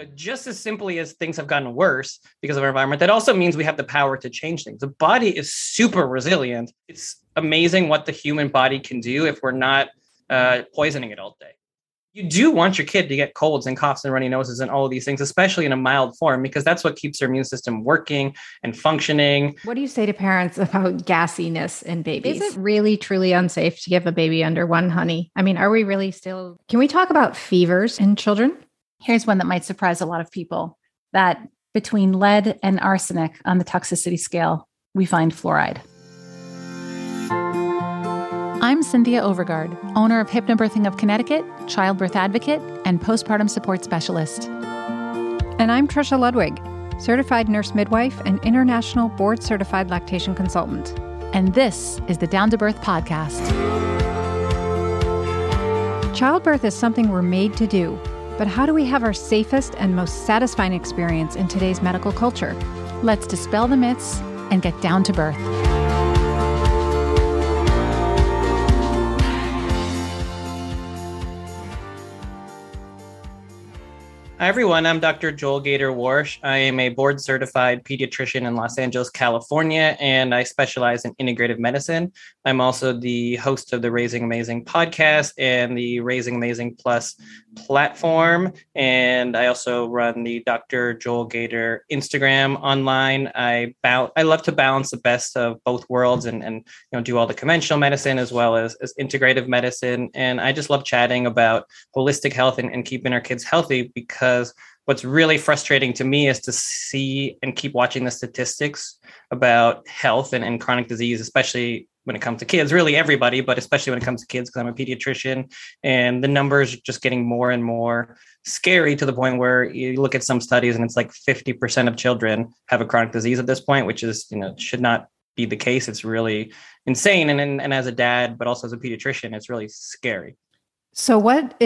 just as simply as things have gotten worse because of our environment, that also means we have the power to change things. The body is super resilient. It's amazing what the human body can do if we're not poisoning it all day. You do want your kid to get colds and coughs and runny noses and all of these things, especially in a mild form, because that's what keeps their immune system working and functioning. What do you say to parents about gassiness in babies? Is it really, truly unsafe to give a baby under 1 honey? I mean, are we really still... Can we talk about fevers in children? Here's one that might surprise a lot of people, that between lead and arsenic on the toxicity scale, we find fluoride. I'm Cynthia Overgard, owner of Hypnobirthing of Connecticut, childbirth advocate, and postpartum support specialist. And I'm Trisha Ludwig, certified nurse midwife and international board-certified lactation consultant. And this is the Down to Birth podcast. Childbirth is something we're made to do, but how do we have our safest and most satisfying experience in today's medical culture? Let's dispel the myths and get down to birth. Hi, everyone. I'm Dr. Joel Gator-Warsh. I am a board-certified pediatrician in Los Angeles, California, and I specialize in integrative medicine. I'm also the host of the Raising Amazing podcast and the Raising Amazing Plus platform. And I also run the Dr. Joel Gator Instagram online. I love to balance the best of both worlds and do all the conventional medicine as well as integrative medicine. And I just love chatting about holistic health and keeping our kids healthy, because what's really frustrating to me is to see and keep watching the statistics about health and chronic disease, especially when it comes to kids, really everybody, but especially when it comes to kids, because I'm a pediatrician, and the numbers are just getting more and more scary to the point where you look at some studies and it's like 50% of children have a chronic disease at this point, which is, should not be the case. It's really insane. And as a dad, but also as a pediatrician, it's really scary. So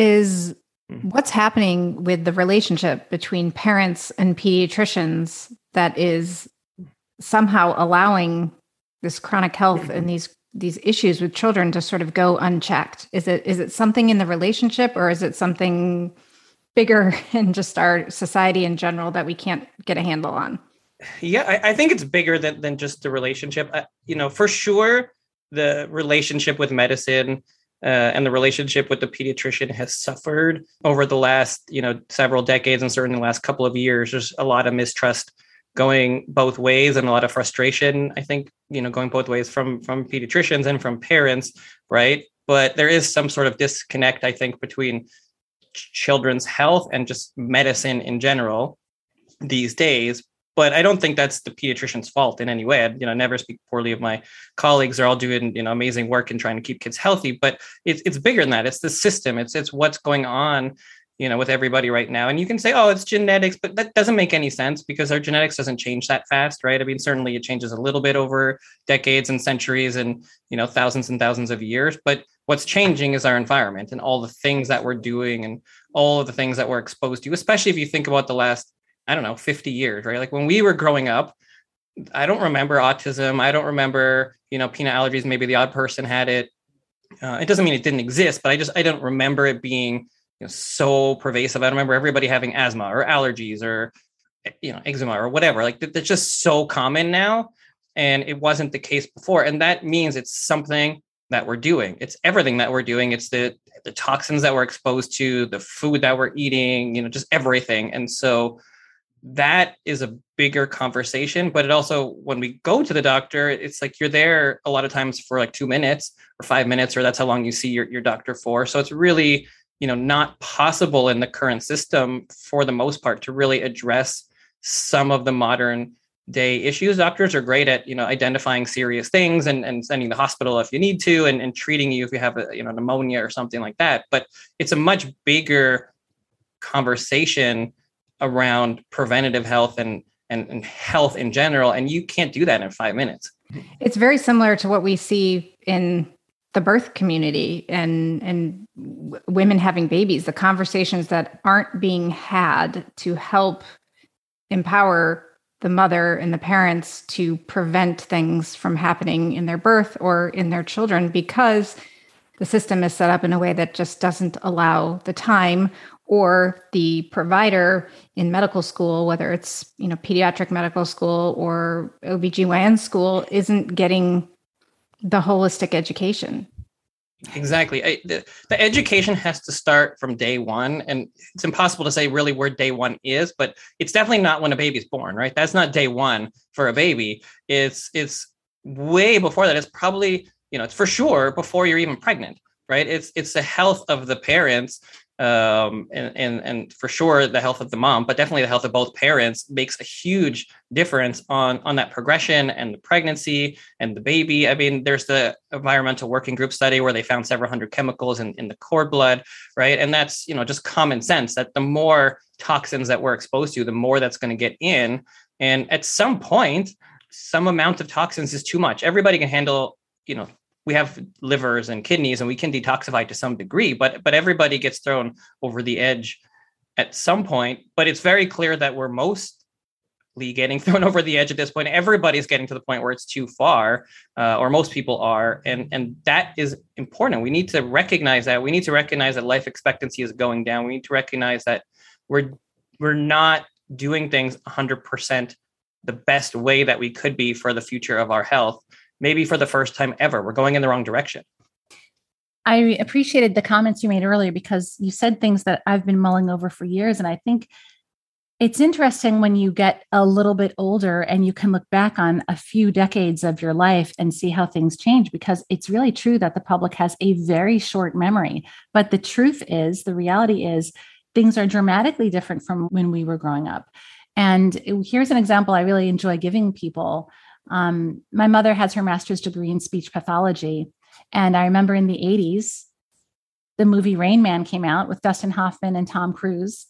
what's happening with the relationship between parents and pediatricians that is somehow allowing this chronic health and these issues with children to sort of go unchecked? Is it something in the relationship, or is it something bigger in just our society in general that we can't get a handle on? Yeah, I think it's bigger than just the relationship. For sure, the relationship with medicine and the relationship with the pediatrician has suffered over the last, several decades, and certainly the last couple of years. There's a lot of mistrust going both ways and a lot of frustration, I think, going both ways from pediatricians and from parents, right? But there is some sort of disconnect, I think, between children's health and just medicine in general these days. But I don't think that's the pediatrician's fault in any way. I never speak poorly of my colleagues. They're all doing, amazing work and trying to keep kids healthy. But it's bigger than that. It's the system. It's what's going on, with everybody right now. And you can say, oh, it's genetics, but that doesn't make any sense, because our genetics doesn't change that fast, right? I mean, certainly it changes a little bit over decades and centuries and, thousands and thousands of years. But what's changing is our environment and all the things that we're doing and all of the things that we're exposed to, especially if you think about the last 50 years, right? Like when we were growing up, I don't remember autism. I don't remember, peanut allergies. Maybe the odd person had it. It doesn't mean it didn't exist, but I don't remember it being so pervasive. I don't remember everybody having asthma or allergies or, eczema or whatever. Like that's just so common now. And it wasn't the case before. And that means it's something that we're doing. It's everything that we're doing. It's the toxins that we're exposed to, the food that we're eating, just everything. And so that is a bigger conversation. But it also, when we go to the doctor, it's like you're there a lot of times for like 2 minutes or 5 minutes, or that's how long you see your doctor for. So it's really, not possible in the current system for the most part to really address some of the modern day issues. Doctors are great at, identifying serious things and sending the hospital if you need to, and treating you if you have pneumonia or something like that. But it's a much bigger conversation around preventative health and health in general. And you can't do that in 5 minutes. It's very similar to what we see in the birth community and women having babies, the conversations that aren't being had to help empower the mother and the parents to prevent things from happening in their birth or in their children, because the system is set up in a way that just doesn't allow the time, or the provider in medical school, whether it's, pediatric medical school or OBGYN school, isn't getting the holistic education. Exactly. The education has to start from day one. And it's impossible to say really where day one is, but it's definitely not when a baby's born, right? That's not day one for a baby. It's way before that. It's probably, it's for sure before you're even pregnant, right? It's the health of the parents, and for sure the health of the mom, but definitely the health of both parents makes a huge difference on that progression and the pregnancy and the baby. I mean, there's the environmental working group study where they found several hundred chemicals in the cord blood, right? And that's, just common sense that the more toxins that we're exposed to, the more that's going to get in. And at some point, some amount of toxins is too much. Everybody can handle, we have livers and kidneys and we can detoxify to some degree, but everybody gets thrown over the edge at some point. But it's very clear that we're mostly getting thrown over the edge at this point. Everybody's getting to the point where it's too far, or most people are. And that is important. We need to recognize that. We need to recognize that life expectancy is going down. We need to recognize that we're not doing things 100% the best way that we could be for the future of our health. Maybe for the first time ever, we're going in the wrong direction. I appreciated the comments you made earlier because you said things that I've been mulling over for years. And I think it's interesting when you get a little bit older and you can look back on a few decades of your life and see how things change, because it's really true that the public has a very short memory. But the reality is things are dramatically different from when we were growing up. And here's an example I really enjoy giving people. My mother has her master's degree in speech pathology. And I remember in the 80s, the movie Rain Man came out with Dustin Hoffman and Tom Cruise.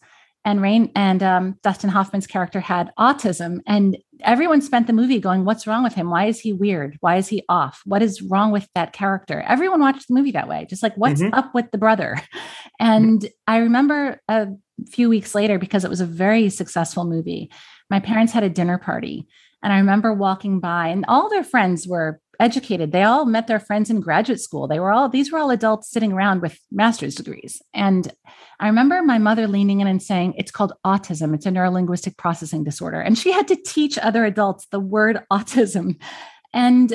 And Dustin Hoffman's character had autism. And everyone spent the movie going, what's wrong with him? Why is he weird? Why is he off? What is wrong with that character? Everyone watched the movie that way, just like, what's up with the brother? And I remember a few weeks later, because it was a very successful movie, my parents had a dinner party. And I remember walking by and all their friends were educated. They all met their friends in graduate school. These were all adults sitting around with master's degrees. And I remember my mother leaning in and saying, it's called autism. It's a neurolinguistic processing disorder. And she had to teach other adults the word autism. And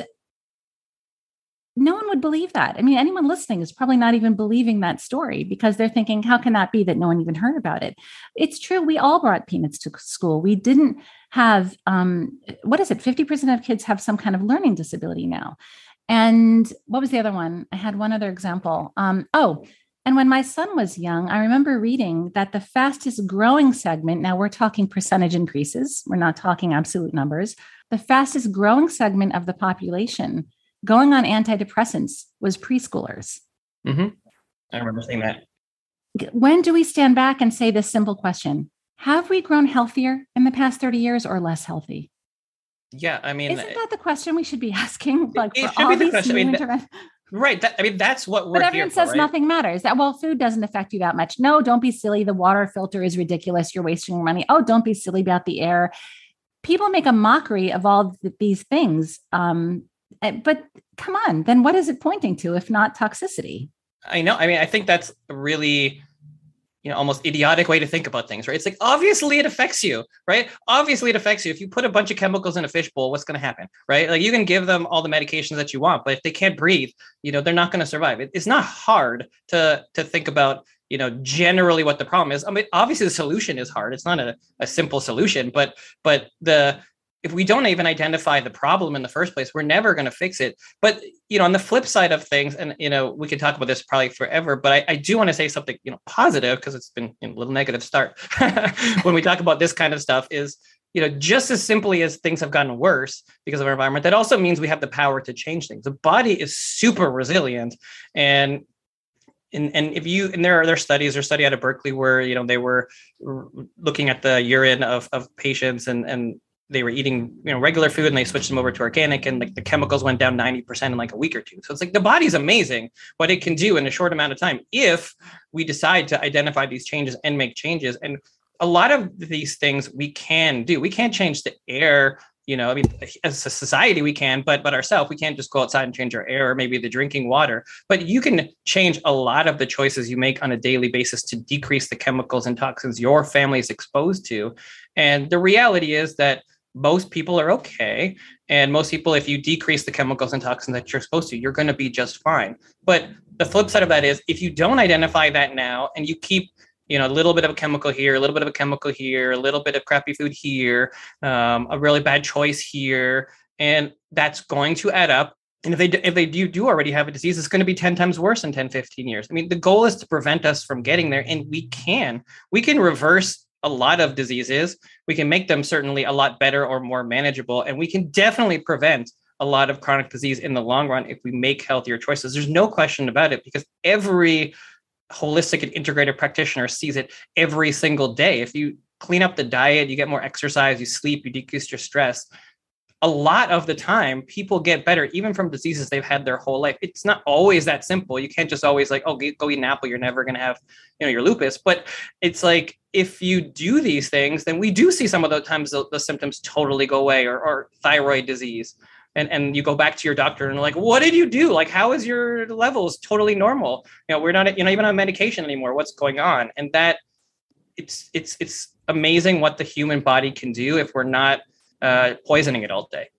no one would believe that. I mean, anyone listening is probably not even believing that story because they're thinking, how can that be that no one even heard about it? It's true. We all brought peanuts to school. We didn't have, 50% of kids have some kind of learning disability now. And what was the other one? I had one other example. And when my son was young, I remember reading that the fastest growing segment, now we're talking percentage increases, we're not talking absolute numbers, the fastest growing segment of the population going on antidepressants was preschoolers. Mm-hmm. I remember saying that. When do we stand back and say this simple question? Have we grown healthier in the past 30 years or less healthy? Yeah, I mean... Isn't that the question we should be asking? Like, it should be the question. Right. That's what we're here for. But everyone says nothing matters. Food doesn't affect you that much. No, don't be silly. The water filter is ridiculous. You're wasting your money. Oh, don't be silly about the air. People make a mockery of all these things. But come on, then what is it pointing to if not toxicity? I know. I mean, I think that's really, almost idiotic way to think about things, right? It's like, obviously it affects you, right? Obviously it affects you. If you put a bunch of chemicals in a fishbowl, what's going to happen, right? Like you can give them all the medications that you want, but if they can't breathe, they're not going to survive. It's not hard to think about, generally what the problem is. I mean, obviously the solution is hard. It's not a simple solution, but if we don't even identify the problem in the first place, we're never going to fix it. But, on the flip side of things, and, we could talk about this probably forever, but I do want to say something, positive, because it's been a little negative start when we talk about this kind of stuff is, just as simply as things have gotten worse because of our environment, that also means we have the power to change things. The body is super resilient. And there are studies, there's a study out of Berkeley where, they were looking at the urine of patients and they were eating, regular food and they switched them over to organic and like the chemicals went down 90% in like a week or two. So it's like the body's amazing what it can do in a short amount of time if we decide to identify these changes and make changes. And a lot of these things we can do. We can't change the air I mean, as a society, we can, but ourselves, we can't just go outside and change our air or maybe the drinking water. But you can change a lot of the choices you make on a daily basis to decrease the chemicals and toxins your family is exposed to. And the reality is that most people are okay. And most people, if you decrease the chemicals and toxins that you're exposed to, you're going to be just fine. But the flip side of that is if you don't identify that now and you keep a little bit of a chemical here, a little bit of a chemical here, a little bit of crappy food here, a really bad choice here, and that's going to add up. And if they do already have a disease, it's going to be 10 times worse in 10, 15 years. I mean, the goal is to prevent us from getting there, and we can reverse a lot of diseases. We can make them certainly a lot better or more manageable, and we can definitely prevent a lot of chronic disease in the long run if we make healthier choices. There's no question about it, because every holistic and integrated practitioner sees it every single day. If you clean up the diet, you get more exercise, you sleep, you decrease your stress, a lot of the time people get better, even from diseases they've had their whole life. It's not always that simple. You can't just always go eat an apple, you're never going to have your lupus. But it's like, if you do these things, then we do see some of those times the symptoms totally go away, or thyroid disease. And you go back to your doctor and like, what did you do? Like, how is your levels totally normal? We're not, even on medication anymore. What's going on? And that it's amazing what the human body can do if we're not poisoning it all day.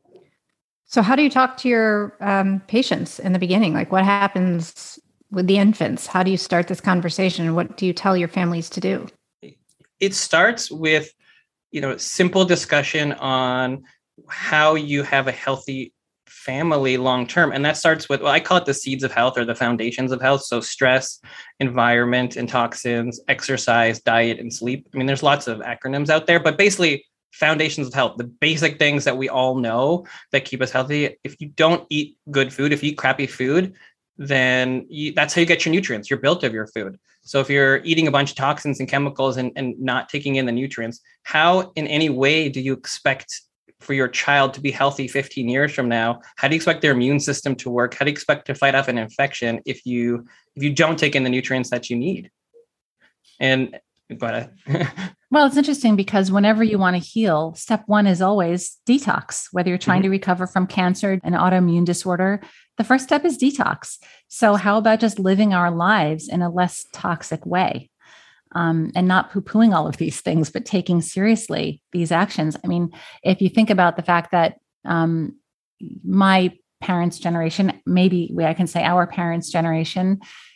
So how do you talk to your patients in the beginning? Like, what happens with the infants? How do you start this conversation? What do you tell your families to do? It starts with, simple discussion on how you have a healthy family long-term. And that starts with, I call it the seeds of health, or the foundations of health. So stress, environment and toxins, exercise, diet, and sleep. I mean, there's lots of acronyms out there, but basically foundations of health, the basic things that we all know that keep us healthy. If you don't eat good food, if you eat crappy food, then that's how you get your nutrients. You're built of your food. So if you're eating a bunch of toxins and chemicals and not taking in the nutrients, how in any way do you expect for your child to be healthy 15 years from now? How do you expect their immune system to work? How do you expect to fight off an infection if you don't take in the nutrients that you need? And go ahead. Well, it's interesting because whenever you want to heal, step one is always detox. Whether you're trying to recover from cancer, an autoimmune disorder, the first step is detox. So how about just living our lives in a less toxic way? And not poo-pooing all of these things, but taking seriously these actions. I mean, if you think about the fact that my parents' generation, maybe I can say our parents' generation,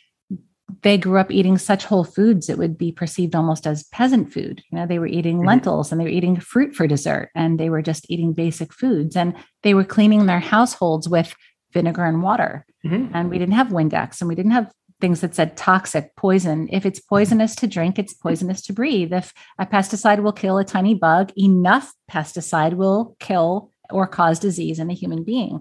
they grew up eating such whole foods, it would be perceived almost as peasant food. They were eating lentils and they were eating fruit for dessert, and they were just eating basic foods, and they were cleaning their households with vinegar and water. And we didn't have Windex, and we didn't have things that said toxic, poison. If it's poisonous to drink, it's poisonous to breathe. If a pesticide will kill a tiny bug, enough pesticide will kill or cause disease in a human being.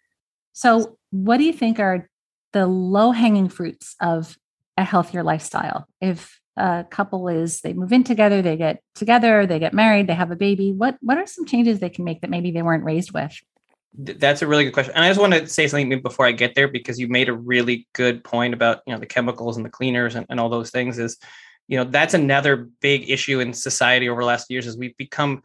So what do you think are the low-hanging fruits of a healthier lifestyle? If a couple they move in together, they get married, they have a baby, what are some changes they can make that maybe they weren't raised with? That's a really good question. And I just want to say something before I get there, because you made a really good point about, the chemicals and the cleaners and all those things. Is, that's another big issue in society over the last years, is we've become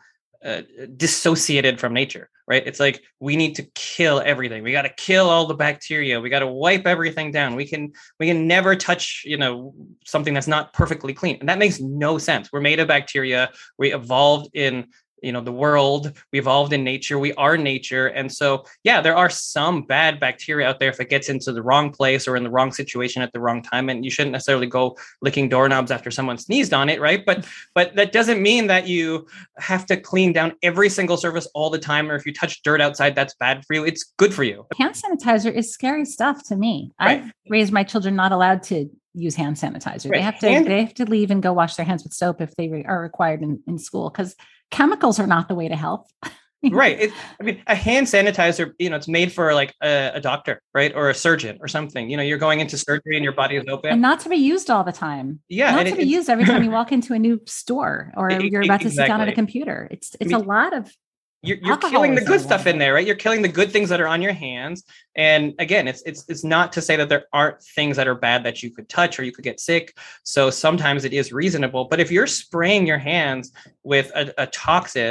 dissociated from nature, right? It's like, we need to kill everything. We got to kill all the bacteria. We got to wipe everything down. We can never touch, something that's not perfectly clean. And that makes no sense. We're made of bacteria. We evolved in the world, we evolved in nature, we are nature. And so, yeah, there are some bad bacteria out there if it gets into the wrong place or in the wrong situation at the wrong time. And you shouldn't necessarily go licking doorknobs after someone sneezed on it, right? But that doesn't mean that you have to clean down every single surface all the time. Or if you touch dirt outside, that's bad for you. It's good for you. Hand sanitizer is scary stuff to me. Right. I've raised my children not allowed to use hand sanitizer. Right. They have to leave and go wash their hands with soap if they are required in school, because chemicals are not the way to health. Right. A hand sanitizer, it's made for like a doctor, right? Or a surgeon or something. You're going into surgery and your body is open. And not to be used all the time. Yeah. Not to be used every time you walk into a new store or you're about to sit down at a computer. It's a lot of... You're killing the good stuff in there, right? You're killing the good things that are on your hands. And again, it's not to say that there aren't things that are bad that you could touch or you could get sick. So sometimes it is reasonable. But if you're spraying your hands with a toxin,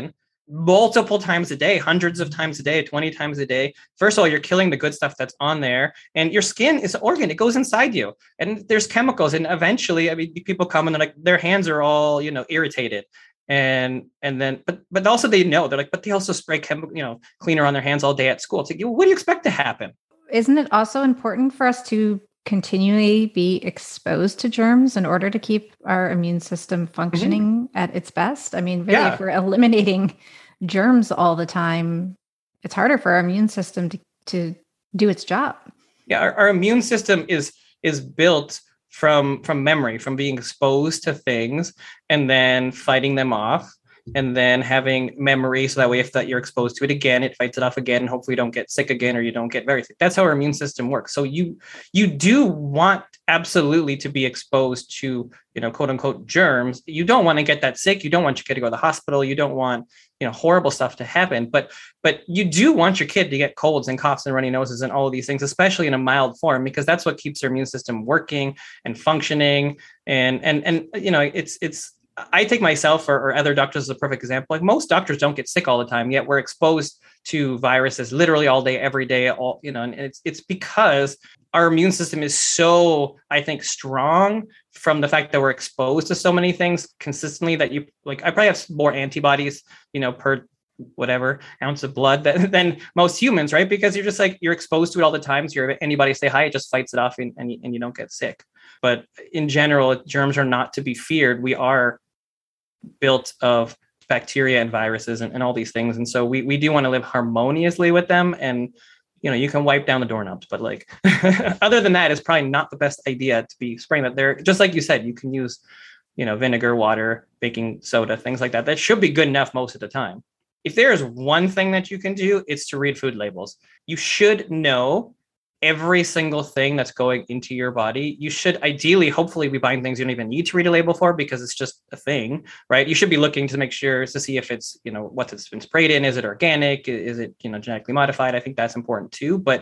multiple times a day, hundreds of times a day, 20 times a day. First of all, you're killing the good stuff that's on there, and your skin is an organ. It goes inside you, and there's chemicals. And eventually, I mean, people come and they're like, their hands are all, irritated. And then, but also they know, they're like, but they also spray chemical, cleaner on their hands all day at school. It's like, what do you expect to happen? Isn't it also important for us to continually be exposed to germs in order to keep our immune system functioning at its best? I mean, really, if we're eliminating germs all the time, it's harder for our immune system to do its job. Yeah, our immune system is built from memory, from being exposed to things and then fighting them off, and then having memory, so that way if that you're exposed to it again, it fights it off again, and hopefully you don't get sick again, or you don't get very sick. That's how our immune system works. So you do want absolutely to be exposed to, quote unquote, germs. You don't want to get that sick. You don't want your kid to go to the hospital. You don't want, horrible stuff to happen. But you do want your kid to get colds and coughs and runny noses and all of these things, especially in a mild form, because that's what keeps their immune system working and functioning. And it's I take myself or other doctors as a perfect example. Like, most doctors don't get sick all the time, yet we're exposed to viruses literally all day, every day, and it's because our immune system is so, I think, strong from the fact that we're exposed to so many things consistently that I probably have more antibodies, per whatever ounce of blood than most humans, right? Because you're just you're exposed to it all the time. So anybody say hi, it just fights it off and you don't get sick. But in general, germs are not to be feared. We are built of bacteria and viruses and all these things. And so we do want to live harmoniously with them. And, you can wipe down the doorknobs, but other than that, it's probably not the best idea to be spraying that there. Just like you said, you can use, vinegar, water, baking soda, things like that. That should be good enough most of the time. If there is one thing that you can do, it's to read food labels. You should know every single thing that's going into your body. You should ideally, hopefully, be buying things you don't even need to read a label for, because it's just a thing, right? You should be looking to make sure to see if it's, what it's been sprayed in. Is it organic? Is it, genetically modified? I think that's important too. But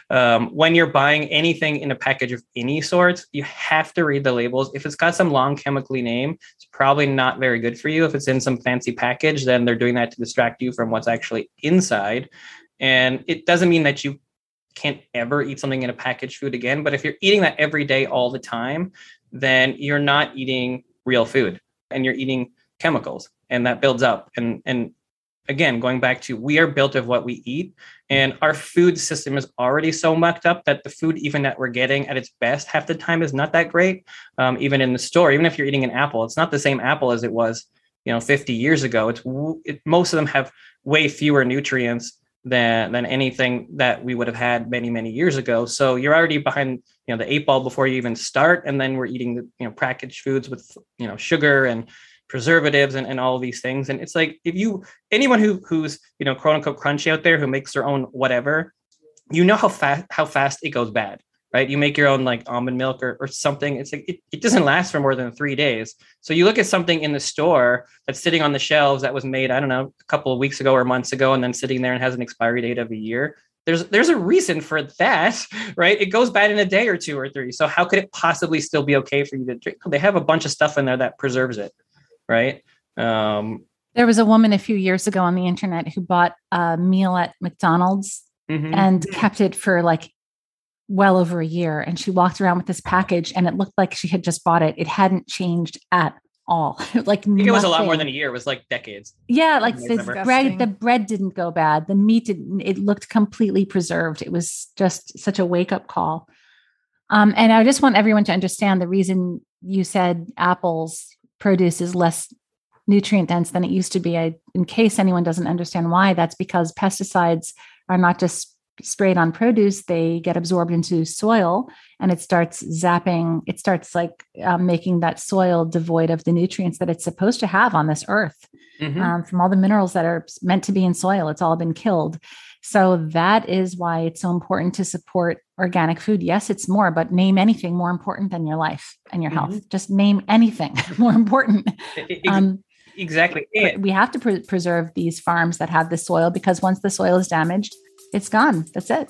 when you're buying anything in a package of any sorts, you have to read the labels. If it's got some long chemically name, it's probably not very good for you. If it's in some fancy package, then they're doing that to distract you from what's actually inside. And it doesn't mean that you can't ever eat something in a packaged food again. But if you're eating that every day, all the time, then you're not eating real food and you're eating chemicals, and that builds up. And again, going back to, we are built of what we eat, and our food system is already so mucked up that the food even that we're getting at its best half the time is not that great. Even in the store, even if you're eating an apple, it's not the same apple as it was, 50 years ago. Most of them have way fewer nutrients than anything that we would have had many, many years ago. So you're already behind, the 8 ball before you even start. And then we're eating the, packaged foods with, sugar and preservatives and all of these things. And it's like, anyone who's, quote unquote crunchy out there, who makes their own whatever, how fast it goes bad. Right? You make your own almond milk or something. It's it doesn't last for more than 3 days. So you look at something in the store that's sitting on the shelves that was made, I don't know, a couple of weeks ago or months ago, and then sitting there and has an expiry date of a year. There's a reason for that, right? It goes bad in a day or 2 or 3. So how could it possibly still be okay for you to drink? They have a bunch of stuff in there that preserves it, right? There was a woman a few years ago on the internet who bought a meal at McDonald's and kept it for well over a year. And she walked around with this package and it looked like she had just bought it. It hadn't changed at all. I think it was a lot more than a year. It was decades. Yeah. The bread didn't go bad. The meat didn't, it looked completely preserved. It was just such a wake up call. And I just want everyone to understand the reason you said apples produce is less nutrient dense than it used to be. In case anyone doesn't understand why, that's because pesticides are not just sprayed on produce, they get absorbed into soil and it starts zapping. It starts making that soil devoid of the nutrients that it's supposed to have on this earth. From all the minerals that are meant to be in soil, it's all been killed. So that is why it's so important to support organic food. Yes, it's more, but name anything more important than your life and your health. Just name anything more important. Exactly. We have to preserve these farms that have the soil, because once the soil is damaged, it's gone. That's it.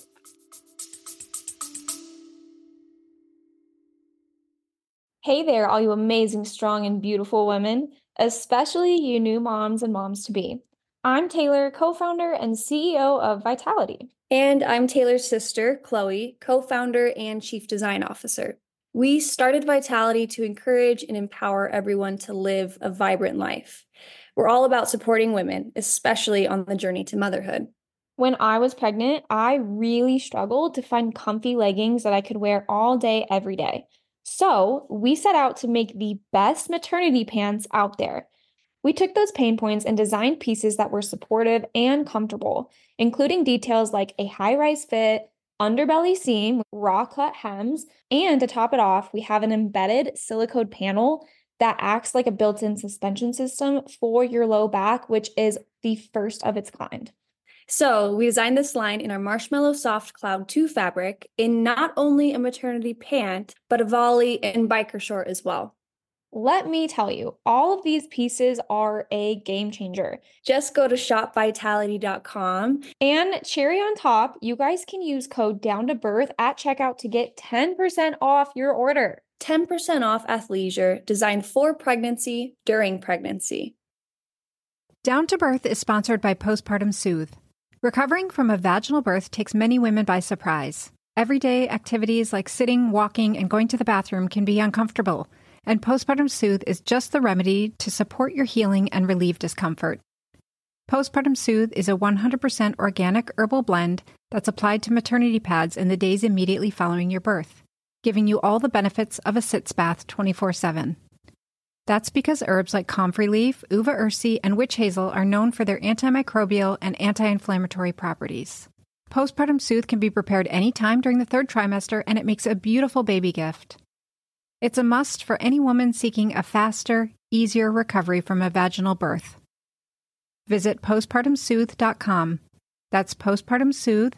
Hey there, all you amazing, strong, and beautiful women, especially you new moms and moms to be. I'm Taylor, co-founder and CEO of Vitality. And I'm Taylor's sister, Chloe, co-founder and chief design officer. We started Vitality to encourage and empower everyone to live a vibrant life. We're all about supporting women, especially on the journey to motherhood. When I was pregnant, I really struggled to find comfy leggings that I could wear all day, every day. So we set out to make the best maternity pants out there. We took those pain points and designed pieces that were supportive and comfortable, including details like a high-rise fit, underbelly seam, raw cut hems, and to top it off, we have an embedded silicone panel that acts like a built-in suspension system for your low back, which is the first of its kind. So we designed this line in our Marshmallow Soft Cloud 2 fabric in not only a maternity pant, but a volley and biker short as well. Let me tell you, all of these pieces are a game changer. Just go to shopvitality.com. And cherry on top, you guys can use code DOWNTOBIRTH at checkout to get 10% off your order. 10% off athleisure designed for pregnancy, during pregnancy. Down to Birth is sponsored by Postpartum Soothe. Recovering from a vaginal birth takes many women by surprise. Everyday activities like sitting, walking, and going to the bathroom can be uncomfortable, and Postpartum Soothe is just the remedy to support your healing and relieve discomfort. Postpartum Soothe is a 100% organic herbal blend that's applied to maternity pads in the days immediately following your birth, giving you all the benefits of a sitz bath 24/7. That's because herbs like comfrey leaf, uva ursi, and witch hazel are known for their antimicrobial and anti-inflammatory properties. Postpartum Soothe can be prepared anytime during the third trimester, and it makes a beautiful baby gift. It's a must for any woman seeking a faster, easier recovery from a vaginal birth. Visit postpartumsoothe.com. That's postpartum soothe,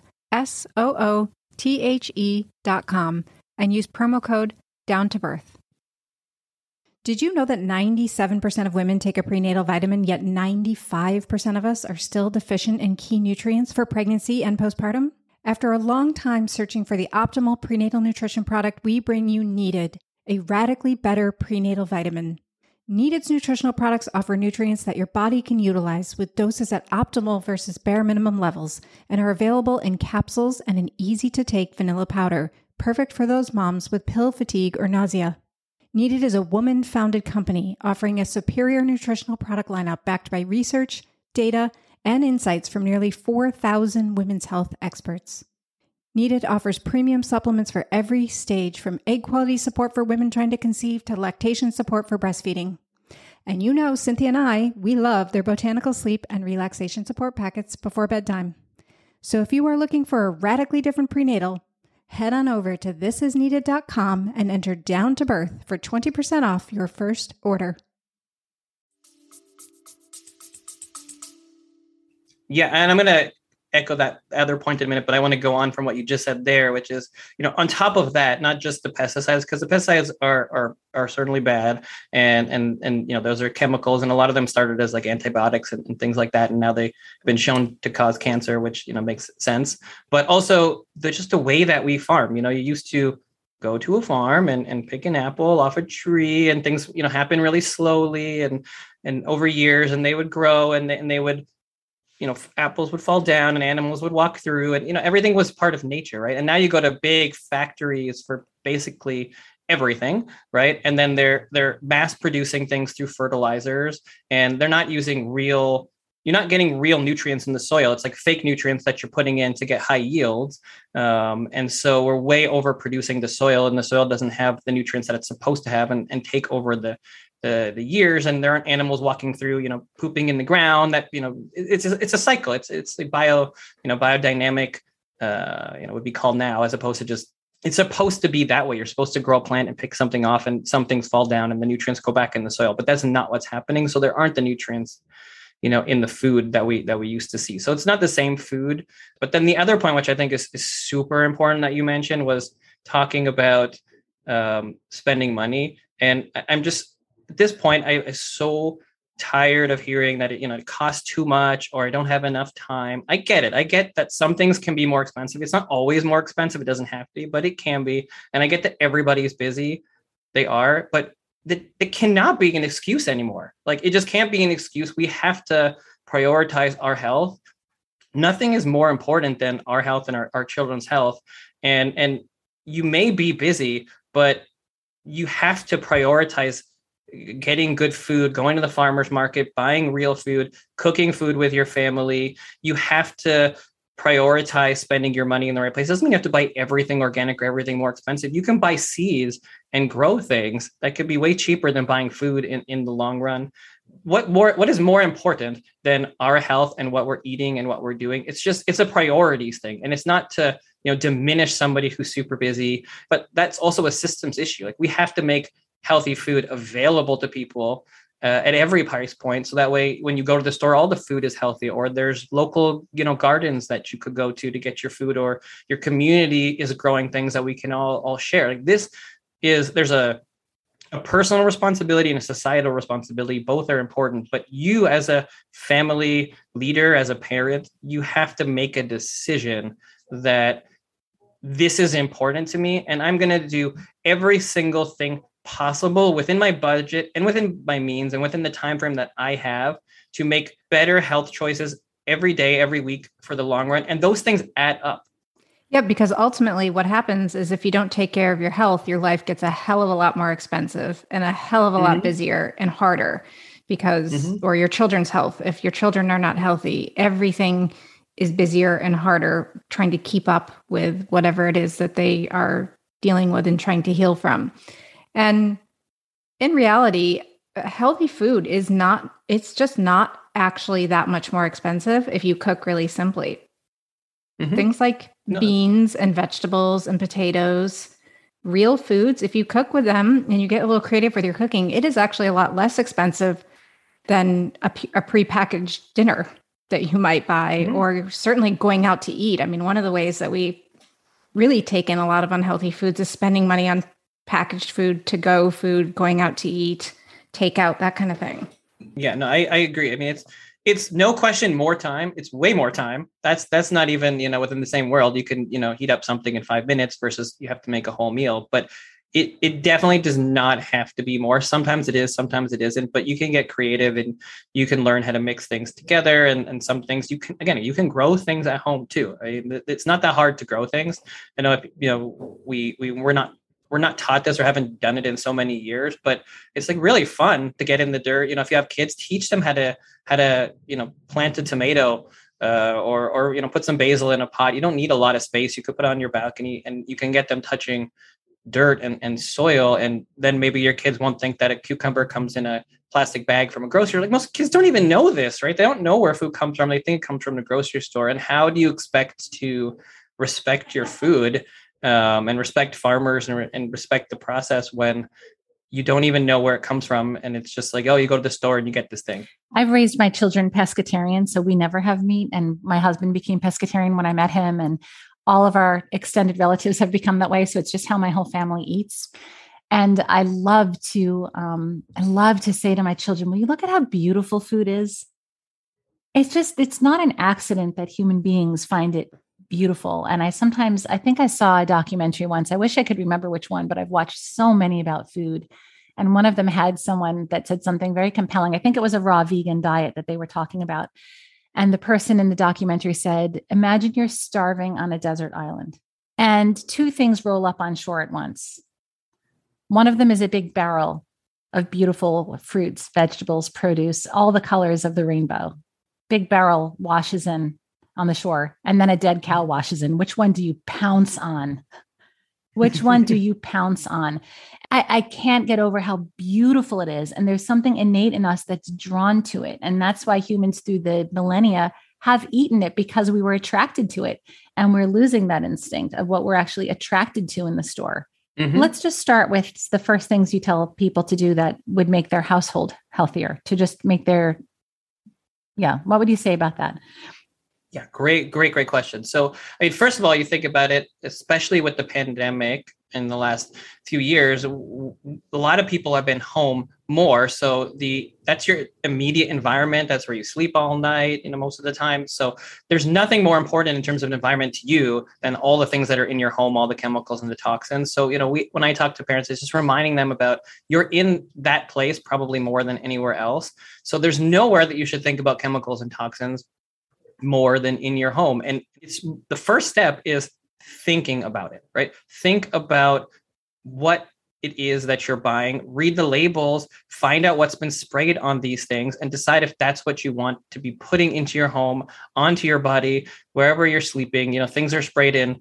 SOOTHE.com, and use promo code DOWNTOBIRTH. Did you know that 97% of women take a prenatal vitamin, yet 95% of us are still deficient in key nutrients for pregnancy and postpartum? After a long time searching for the optimal prenatal nutrition product, we bring you Needed, a radically better prenatal vitamin. Needed's nutritional products offer nutrients that your body can utilize with doses at optimal versus bare minimum levels and are available in capsules and an easy-to-take vanilla powder, perfect for those moms with pill fatigue or nausea. Needed is a woman-founded company offering a superior nutritional product lineup backed by research, data, and insights from nearly 4,000 women's health experts. Needed offers premium supplements for every stage, from egg quality support for women trying to conceive to lactation support for breastfeeding. And you know, Cynthia and I, we love their botanical sleep and relaxation support packets before bedtime. So if you are looking for a radically different prenatal, head on over to thisisneeded.com and enter Down to Birth for 20% off your first order. Yeah, and I'm going to echo that other point in a minute, but I want to go on from what you just said there, which is, on top of that, not just the pesticides, because the pesticides are certainly bad, and those are chemicals, and a lot of them started as like antibiotics and things like that, and now they've been shown to cause cancer, which makes sense. But also just the way that we farm. You used to go to a farm and pick an apple off a tree, and things happen really slowly and over years, and they would grow, and they would, apples would fall down and animals would walk through, and everything was part of nature, right? And now you go to big factories for basically everything, right? And then they're mass producing things through fertilizers, and they're not using you're not getting real nutrients in the soil. It's like fake nutrients that you're putting in to get high yields. And so we're way overproducing the soil, and the soil doesn't have the nutrients that it's supposed to have and take over the years, and there aren't animals walking through, pooping in the ground. That it's a cycle. It's a biodynamic, would be called now, as opposed to just, it's supposed to be that way. You're supposed to grow a plant and pick something off, and some things fall down and the nutrients go back in the soil, but that's not what's happening. So there aren't the nutrients, in the food that we used to see. So it's not the same food. But then the other point, which I think is super important that you mentioned, was talking about spending money. And I'm just, at this point, I'm so tired of hearing that it costs too much, or I don't have enough time. I get it. I get that some things can be more expensive. It's not always more expensive. It doesn't have to be, but it can be. And I get that everybody's busy. They are, but it cannot be an excuse anymore. Like, it just can't be an excuse. We have to prioritize our health. Nothing is more important than our health and our children's health. And you may be busy, but you have to prioritize getting good food, going to the farmer's market, buying real food, cooking food with your family. You have to prioritize spending your money in the right place. It doesn't mean you have to buy everything organic or everything more expensive. You can buy seeds and grow things that could be way cheaper than buying food in the long run. What is more important than our health and what we're eating and what we're doing? It's a priorities thing. And it's not to, diminish somebody who's super busy, but that's also a systems issue. Like, we have to make healthy food available to people at every price point. So that way, when you go to the store, all the food is healthy, or there's local, gardens that you could go to get your food, or your community is growing things that we can all share. Like, there's a personal responsibility and a societal responsibility. Both are important, but you as a family leader, as a parent, you have to make a decision that this is important to me, and I'm going to do every single thing possible within my budget and within my means and within the time frame that I have to make better health choices every day, every week for the long run. And those things add up. Yeah, because ultimately what happens is if you don't take care of your health, your life gets a hell of a lot more expensive and a hell of a lot busier and harder because, or your children's health. If your children are not healthy, everything is busier and harder trying to keep up with whatever it is that they are dealing with and trying to heal from. And in reality, healthy food it's just not actually that much more expensive if you cook really simply. Things like beans and vegetables and potatoes, real foods, if you cook with them and you get a little creative with your cooking, it is actually a lot less expensive than a prepackaged dinner that you might buy, or certainly going out to eat. I mean, one of the ways that we really take in a lot of unhealthy foods is spending money on packaged food, to-go food, going out to eat, takeout, that kind of thing. Yeah, no, I agree. I mean, it's no question more time. It's way more time. That's not even, within the same world. You can, heat up something in 5 minutes versus you have to make a whole meal. But it definitely does not have to be more. Sometimes it is, sometimes it isn't, but you can get creative and you can learn how to mix things together. And some things you can grow things at home too. I mean, it's not that hard to grow things. I know, we're not taught this or haven't done it in so many years, but it's like really fun to get in the dirt. If you have kids, teach them how to plant a tomato or put some basil in a pot. You don't need a lot of space. You could put it on your balcony and you can get them touching dirt and soil. And then maybe your kids won't think that a cucumber comes in a plastic bag from a grocery. Like, most kids don't even know this, right? They don't know where food comes from. They think it comes from the grocery store. And how do you expect to respect your food and respect farmers and respect the process when you don't even know where it comes from? And it's just like, oh, you go to the store and you get this thing. I've raised my children pescatarian, so we never have meat. And my husband became pescatarian when I met him. And all of our extended relatives have become that way. So it's just how my whole family eats. And I love to say to my children, will you look at how beautiful food is? It's not an accident that human beings find it beautiful. And I think I saw a documentary once. I wish I could remember which one, but I've watched so many about food. And one of them had someone that said something very compelling. I think it was a raw vegan diet that they were talking about. And the person in the documentary said, imagine you're starving on a desert island and two things roll up on shore at once. One of them is a big barrel of beautiful fruits, vegetables, produce, all the colors of the rainbow. Big barrel washes in on the shore, and then a dead cow washes in. Which one do you pounce on? Which one do you pounce on? I can't get over how beautiful it is. And there's something innate in us that's drawn to it. And that's why humans through the millennia have eaten it, because we were attracted to it. And we're losing that instinct of what we're actually attracted to in the store. Let's just start with the first things you tell people to do that would make their household healthier, to just make what would you say about that? Yeah, great question. So, I mean, first of all, you think about it, especially with the pandemic, in the last few years, a lot of people have been home more. So that's your immediate environment. That's where you sleep all night, most of the time. So there's nothing more important in terms of environment to you than all the things that are in your home, all the chemicals and the toxins. So, when I talk to parents, it's just reminding them about you're in that place probably more than anywhere else. So there's nowhere that you should think about chemicals and toxins more than in your home. And it's the first step is thinking about it, right? Think about what it is that you're buying, read the labels, find out what's been sprayed on these things, and decide if that's what you want to be putting into your home, onto your body, wherever you're sleeping. Things are sprayed in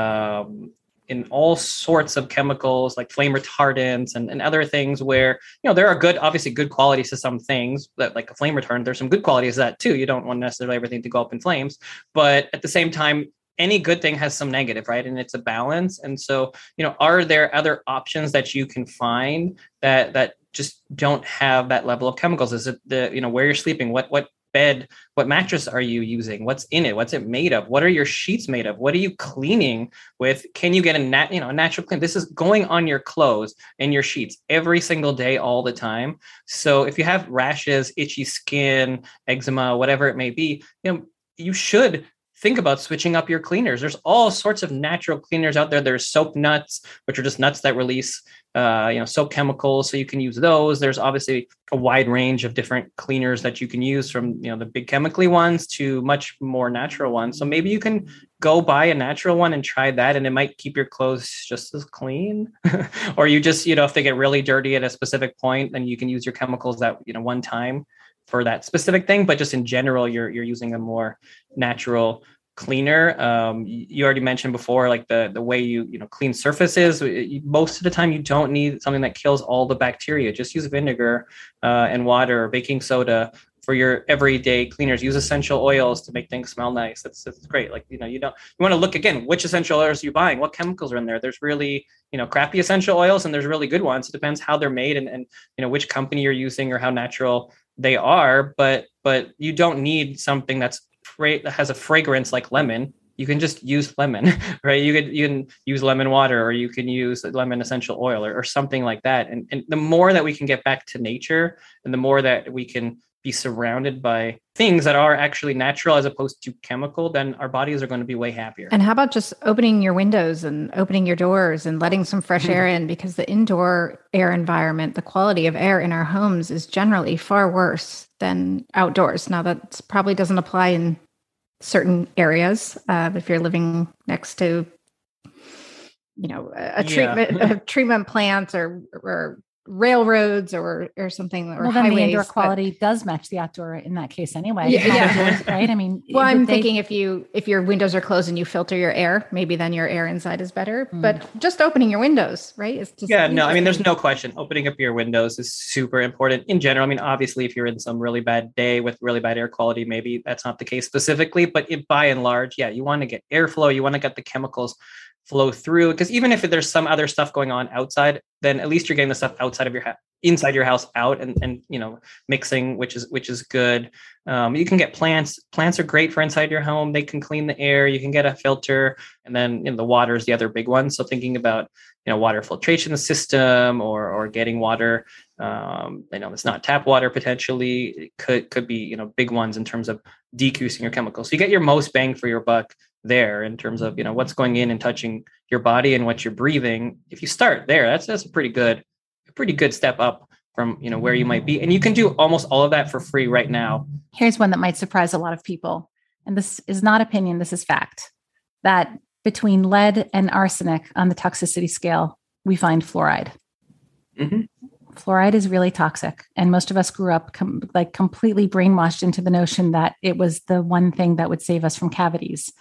all sorts of chemicals like flame retardants and other things where, there are obviously good qualities to some things that, like a flame retardant, there's some good qualities to that too. You don't want necessarily everything to go up in flames, but at the same time, any good thing has some negative, right? And it's a balance. And so, are there other options that you can find that just don't have that level of chemicals? Is it where you're sleeping? What bed, what mattress are you using? What's in it? What's it made of? What are your sheets made of? What are you cleaning with? Can you get a natural clean? This is going on your clothes and your sheets every single day, all the time. So if you have rashes, itchy skin, eczema, whatever it may be, you should think about switching up your cleaners. There's all sorts of natural cleaners out there. There's soap nuts, which are just nuts that release, soap chemicals. So you can use those. There's obviously a wide range of different cleaners that you can use, from, the big chemically ones to much more natural ones. So maybe you can go buy a natural one and try that, and it might keep your clothes just as clean. Or you just, if they get really dirty at a specific point, then you can use your chemicals that, one time for that specific thing. But just in general, you're using a more natural cleaner. You already mentioned before, like the way you clean surfaces. Most of the time, you don't need something that kills all the bacteria. Just use vinegar and water or baking soda for your everyday cleaners. Use essential oils to make things smell nice. That's great. Like, you want to look again, which essential oils are you buying? What chemicals are in there? There's really, crappy essential oils, and there's really good ones. It depends how they're made and which company you're using or how natural they are. But you don't need something that has a fragrance like lemon. You can just use lemon, right? You can use lemon water, or you can use lemon essential oil or something like that. And the more that we can get back to nature, and the more that we can be surrounded by things that are actually natural as opposed to chemical, then our bodies are going to be way happier. And how about just opening your windows and opening your doors and letting some fresh air in? Because the indoor air environment, the quality of air in our homes is generally far worse than outdoors. Now, that probably doesn't apply in certain areas. If you're living next to, a treatment plants or railroads or something, or then highways, the indoor quality does match the outdoor in that case anyway. Yeah. Right. I mean, I'm thinking if your windows are closed and you filter your air, maybe then your air inside is better. But just opening your windows, right? It's just there's no question. Opening up your windows is super important in general. I mean, obviously, if you're in some really bad day with really bad air quality, maybe that's not the case specifically, but by and large, you want to get airflow. You want to get the chemicals flow through, because even if there's some other stuff going on outside, then at least you're getting the stuff outside of your inside your house out and mixing, which is good. You can get plants are great for inside your home. They can clean the air. You can get a filter, and then the water is the other big one. So thinking about water filtration system or getting water it's not tap water, potentially could be big ones in terms of decreasing your chemicals. So you get your most bang for your buck there in terms of what's going in and touching your body and what you're breathing. If you start there, that's a pretty good step up from where you might be, and you can do almost all of that for free right now. Here's one that might surprise a lot of people, and this is not opinion, this is fact, that between lead and arsenic on the toxicity scale, we find fluoride. Fluoride is really toxic, and most of us grew up completely brainwashed into the notion that it was the one thing that would save us from cavities.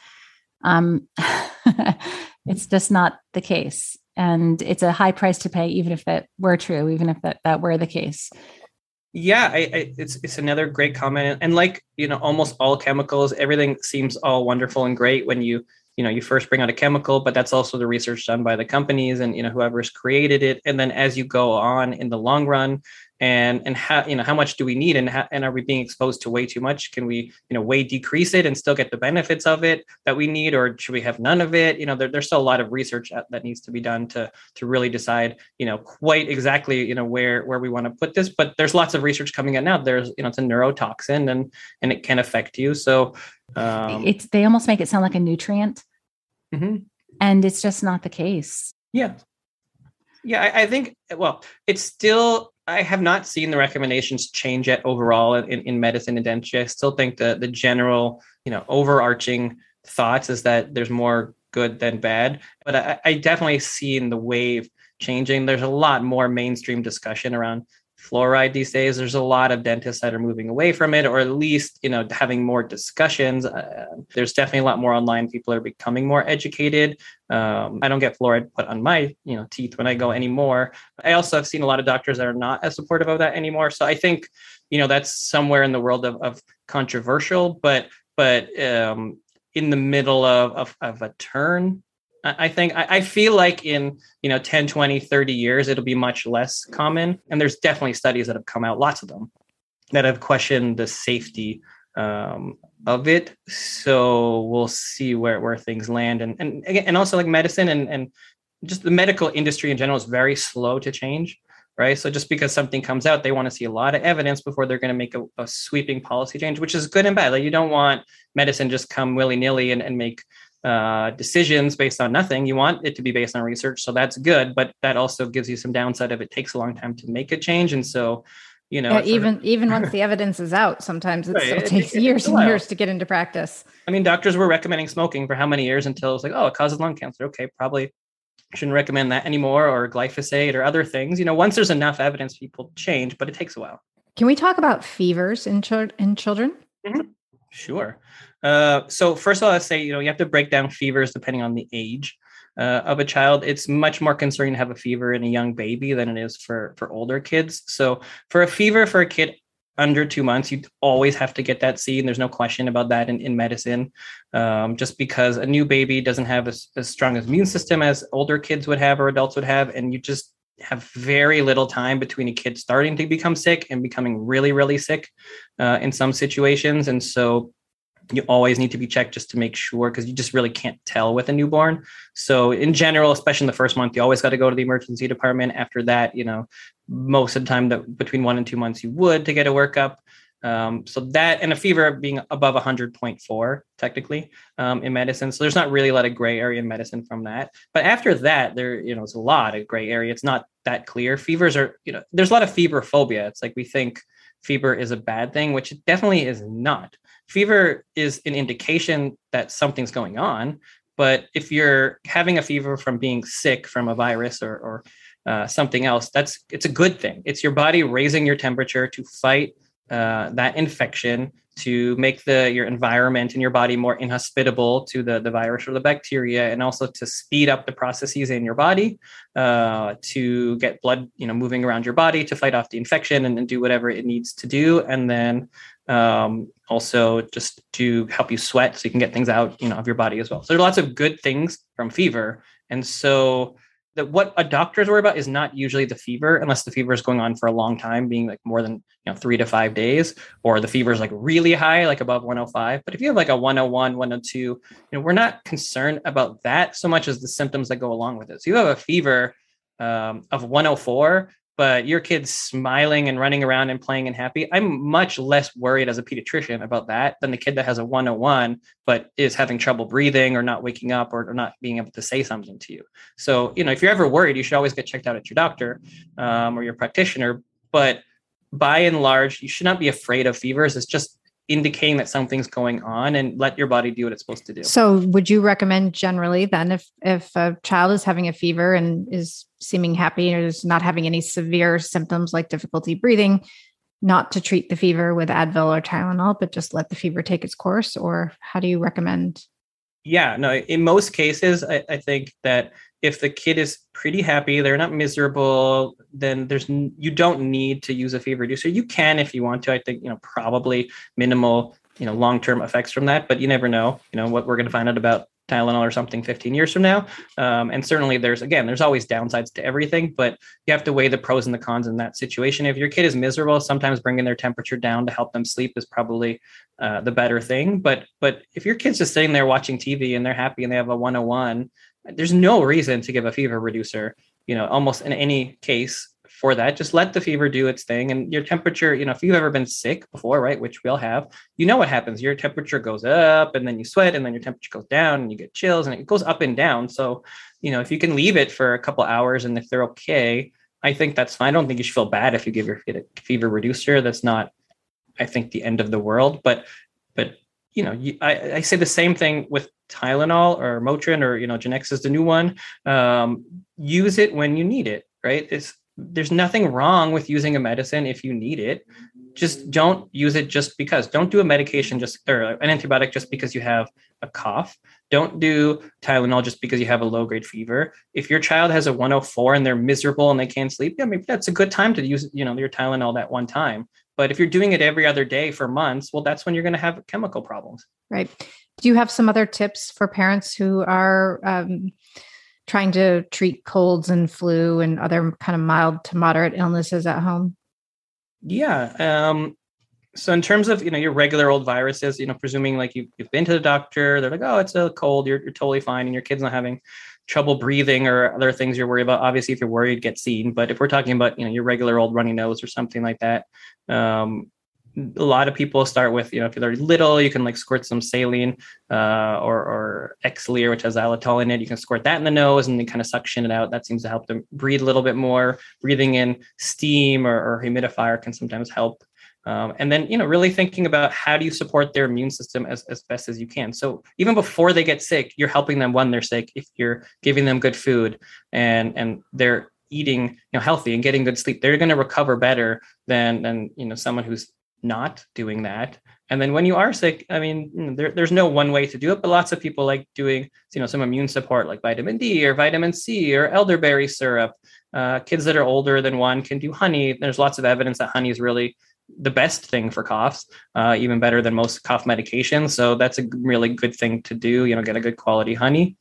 It's just not the case. And it's a high price to pay, even if that were true, even if that were the case. Yeah, it's another great comment. And like, almost all chemicals, everything seems all wonderful and great when you first bring out a chemical, but that's also the research done by the companies and, whoever's created it. And then as you go on in the long run, and how, how much do we need, and are we being exposed to way too much? Can we, way decrease it and still get the benefits of it that we need, or should we have none of it? There's still a lot of research that needs to be done to really decide, quite exactly, where we want to put this. But there's lots of research coming out now. There's, it's a neurotoxin and it can affect you. So they almost make it sound like a nutrient. Mm-hmm. And it's just not the case. Yeah. Yeah, I think, well, it's still, I have not seen the recommendations change yet overall in medicine and dentistry. I still think the general, overarching thoughts is that there's more good than bad. But I definitely seen the wave changing. There's a lot more mainstream discussion around fluoride these days. There's a lot of dentists that are moving away from it, or at least, having more discussions. There's definitely a lot more online. People are becoming more educated. I don't get fluoride put on my, teeth when I go anymore. I also have seen a lot of doctors that are not as supportive of that anymore. So I think, that's somewhere in the world of controversial, but in the middle of a turn. I feel like in, 10, 20, 30 years, it'll be much less common. And there's definitely studies that have come out, lots of them, that have questioned the safety of it. So we'll see where things land. And also like medicine and just the medical industry in general is very slow to change, right? So just because something comes out, they want to see a lot of evidence before they're going to make a sweeping policy change, which is good and bad. Like, you don't want medicine just come willy-nilly and make decisions based on nothing. You want it to be based on research. So that's good, but that also gives you some downside of it takes a long time to make a change. And so, even once the evidence is out, sometimes it still takes years and years to get into practice. I mean, doctors were recommending smoking for how many years until it's like, oh, it causes lung cancer. Okay, probably shouldn't recommend that anymore, or glyphosate or other things. Once there's enough evidence, people change, but it takes a while. Can we talk about fevers in children? Mm-hmm. Sure. So first of all, let's say, you have to break down fevers depending on the age of a child. It's much more concerning to have a fever in a young baby than it is for older kids. So for a fever for a kid under 2 months, you always have to get that seen. There's no question about that in medicine, just because a new baby doesn't have as strong an immune system as older kids would have or adults would have. And you just have very little time between a kid starting to become sick and becoming really, really sick in some situations. And so you always need to be checked just to make sure, because you just really can't tell with a newborn. So in general, especially in the first month, you always got to go to the emergency department. After that, most of the time that between 1 and 2 months, you would to get a workup. So that, and a fever being above 100.4 technically in medicine. So there's not really a lot of gray area in medicine from that. But after that, there's a lot of gray area. It's not that clear. Fevers are, there's a lot of fever phobia. It's like we think fever is a bad thing, which it definitely is not. Fever is an indication that something's going on. But if you're having a fever from being sick from a virus or something else, it's a good thing. It's your body raising your temperature to fight that infection, to make your environment and your body more inhospitable to the virus or the bacteria, and also to speed up the processes in your body to get blood, moving around your body to fight off the infection and do whatever it needs to do. And then also just to help you sweat so you can get things out, of your body as well. So there are lots of good things from fever. And so what a doctor's worry about is not usually the fever, unless the fever is going on for a long time, being like more than 3 to 5 days, or the fever is like really high, like above 105. But if you have like a 101, 102, we're not concerned about that so much as the symptoms that go along with it. So you have a fever of 104, but your kid's smiling and running around and playing and happy. I'm much less worried as a pediatrician about that than the kid that has a 101, but is having trouble breathing or not waking up or not being able to say something to you. So, if you're ever worried, you should always get checked out at your doctor or your practitioner. But by and large, you should not be afraid of fevers. It's just indicating that something's going on, and let your body do what it's supposed to do. So would you recommend generally then if a child is having a fever and is seeming happy or is not having any severe symptoms like difficulty breathing, not to treat the fever with Advil or Tylenol, but just let the fever take its course? Or how do you recommend? Yeah, no, in most cases, I think that if the kid is pretty happy, they're not miserable, then you don't need to use a fever reducer. You can if you want to. I think, probably minimal, long-term effects from that, but you never know, what we're going to find out about Tylenol or something 15 years from now. And certainly there's always downsides to everything, but you have to weigh the pros and the cons in that situation. If your kid is miserable, sometimes bringing their temperature down to help them sleep is probably the better thing. But if your kid's just sitting there watching TV and they're happy and they have a 101, there's no reason to give a fever reducer, almost in any case for that. Just let the fever do its thing. And your temperature, if you've ever been sick before, right, which we all have, what happens. Your temperature goes up and then you sweat and then your temperature goes down and you get chills and it goes up and down. So, if you can leave it for a couple hours and if they're okay, I think that's fine. I don't think you should feel bad if you give your kid a fever reducer. That's not, I think, the end of the world. But I say the same thing with Tylenol or Motrin or, Genex is the new one. Use it when you need it, right? There's nothing wrong with using a medicine if you need it. Just don't use it just because. Don't do a medication or an antibiotic just because you have a cough. Don't do Tylenol just because you have a low-grade fever. If your child has a 104 and they're miserable and they can't sleep, maybe that's a good time to use, your Tylenol that one time. But if you're doing it every other day for months, well, that's when you're going to have chemical problems. Right. Do you have some other tips for parents who are trying to treat colds and flu and other kind of mild to moderate illnesses at home? Yeah. So in terms of, your regular old viruses, presuming like you've been to the doctor, they're like, oh, it's a cold, you're totally fine. And your kid's not having trouble breathing or other things you're worried about. Obviously, if you're worried, get seen. But if we're talking about, your regular old runny nose or something like that, a lot of people start with, if they're little, you can like squirt some saline or Xlear, which has xylitol in it. You can squirt that in the nose and then kind of suction it out. That seems to help them breathe a little bit more. Breathing in steam or humidifier can sometimes help. And then, really thinking about how do you support their immune system as best as you can. So even before they get sick, you're helping them when they're sick. If you're giving them good food and they're eating, healthy and getting good sleep, they're going to recover better than someone who's not doing that. And then when you are sick, there's no one way to do it, but lots of people like doing, some immune support like vitamin D or vitamin C or elderberry syrup. Kids that are older than 1 can do honey. There's lots of evidence that honey is really the best thing for coughs, even better than most cough medications. So that's a really good thing to do, get a good quality honey.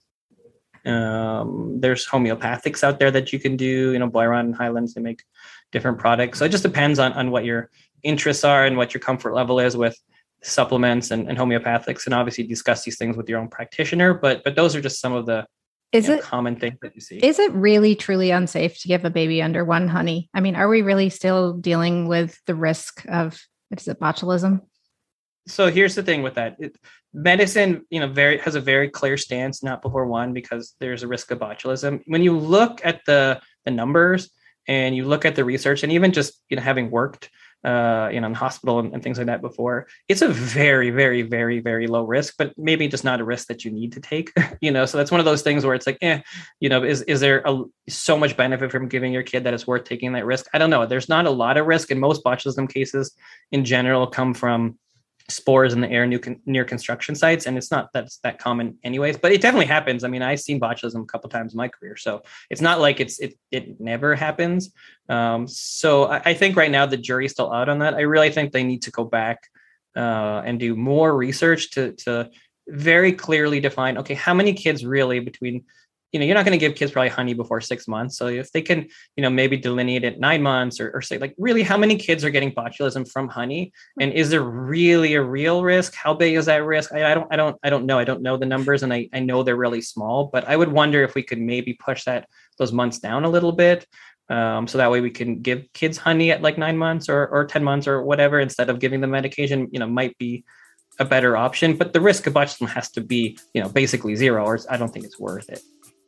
There's homeopathics out there that you can do, Boiron and Highlands, they make different products. So it just depends on what your interests are and what your comfort level is with supplements and homeopathics, and obviously discuss these things with your own practitioner. But those are just some of the common things that you see. Is it really truly unsafe to give a baby under 1 honey? Are we really still dealing with the risk of, is it botulism? So here's the thing with that. Medicine, has a very clear stance, not before 1, because there's a risk of botulism. When you look at the numbers and you look at the research, and even just, having worked in the hospital and things like that before, it's a very, very, very, very low risk, but maybe just not a risk that you need to take, so that's one of those things where it's like, is there so much benefit from giving your kid that it's worth taking that risk? I don't know. There's not a lot of risk, and most botulism cases in general come from spores in the air near construction sites, and it's not that's that common anyways, but it definitely happens. I've seen botulism a couple of times in my career, so it's not like it never happens. So I think right now the jury's still out on that. I really think they need to go back and do more research to very clearly define, okay, how many kids really between, you're not going to give kids probably honey before 6 months. So if they can, maybe delineate it 9 months or say like really how many kids are getting botulism from honey, and is there really a real risk? How big is that risk? I don't know. I don't know the numbers, and I know they're really small, but I would wonder if we could maybe push those months down a little bit. So that way we can give kids honey at like 9 months or 10 months or whatever, instead of giving them medication, might be a better option. But the risk of botulism has to be, basically zero, or I don't think it's worth it.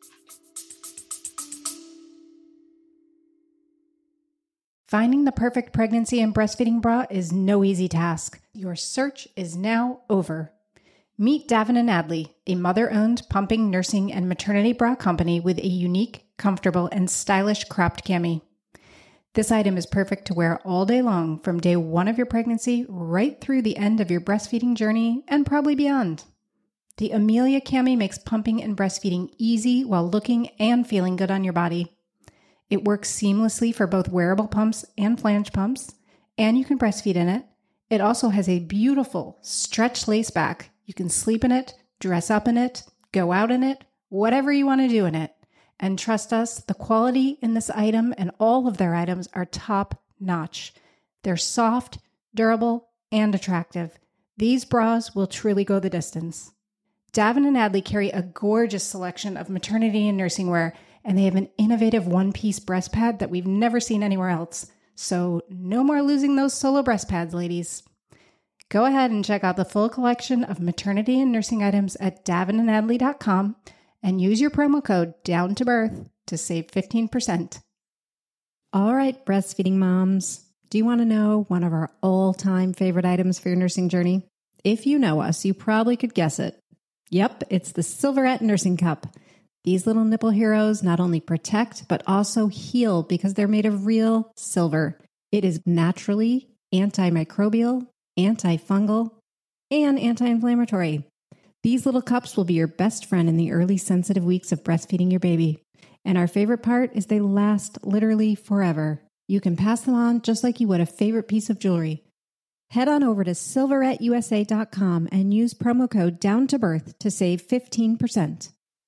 Finding the perfect pregnancy and breastfeeding bra is no easy task. Your search is now over. Meet Davin and Adley, a mother-owned pumping, nursing, and maternity bra company with a unique, comfortable, and stylish cropped cami. This item is perfect to wear all day long, from day 1 of your pregnancy right through the end of your breastfeeding journey and probably beyond. The Amelia cami makes pumping and breastfeeding easy while looking and feeling good on your body. It works seamlessly for both wearable pumps and flange pumps, and you can breastfeed in it. It also has a beautiful stretch lace back. You can sleep in it, dress up in it, Go out in it, whatever you want to do in it. And trust us, the quality in this item and all of their items are top notch. They're soft, durable, and attractive. These bras will truly go the distance. Davin and Adley carry a gorgeous selection of maternity and nursing wear, and they have an innovative one-piece breast pad that we've never seen anywhere else. So no more losing those solo breast pads, ladies. Go ahead and check out the full collection of maternity and nursing items at davinandadley.com and use your promo code DOWNTOBIRTH to save 15%. All right, breastfeeding moms. Do you want to know one of our all-time favorite items for your nursing journey? If you know us, you probably could guess it. Yep, it's the Silverette Nursing Cup. These little nipple heroes not only protect, but also heal because they're made of real silver. It is naturally antimicrobial, antifungal, and anti-inflammatory. These little cups will be your best friend in the early sensitive weeks of breastfeeding your baby. And our favorite part is they last literally forever. You can pass them on just like you would a favorite piece of jewelry. Head on over to silveretteusa.com and use promo code DOWNTOBIRTH to save 15%.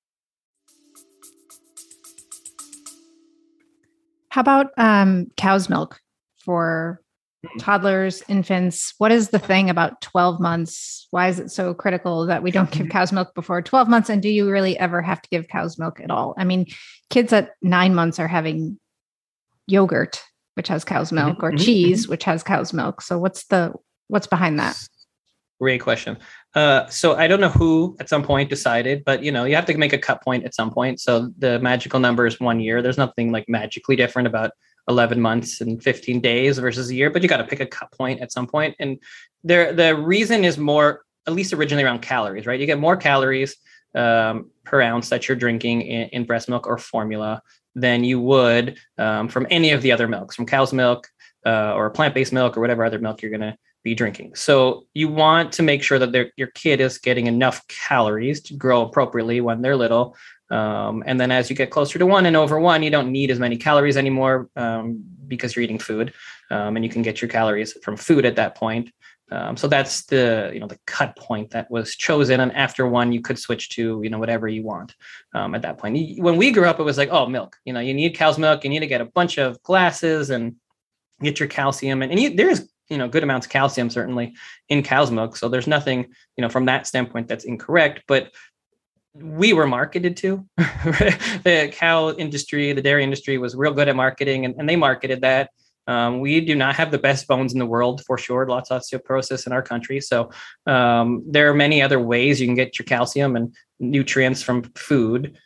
How about cow's milk for toddlers, infants? What is the thing about 12 months? Why is it so critical that we don't give cow's milk before 12 months? And do you really ever have to give cow's milk at all? I mean, kids at 9 months are having yogurt, which has cow's milk, or cheese, which has cow's milk. So what's behind that? Great question. So I don't know who at some point decided, but you have to make a cut point at some point. So the magical number is 1 year. There's nothing like magically different about 11 months and 15 days versus a year, but you got to pick a cut point at some point. And the reason is more, at least originally, around calories, right? You get more calories per ounce that you're drinking in breast milk or formula than you would from any of the other milks, from cow's milk or plant-based milk or whatever other milk you're going to be drinking. So you want to make sure that your kid is getting enough calories to grow appropriately when they're little. And then as you get closer to 1 and over 1, you don't need as many calories anymore because you're eating food, and you can get your calories from food at that point. So that's the cut point that was chosen. And after 1, you could switch to, whatever you want at that point. When we grew up, it was like, oh, milk, you need cow's milk. You need to get a bunch of glasses and get your calcium. And there's, good amounts of calcium, certainly, in cow's milk. So there's nothing, from that standpoint that's incorrect. But we were marketed to. The cow industry, the dairy industry was real good at marketing, and they marketed that. We do not have the best bones in the world, for sure. Lots of osteoporosis in our country. So there are many other ways you can get your calcium and nutrients from food.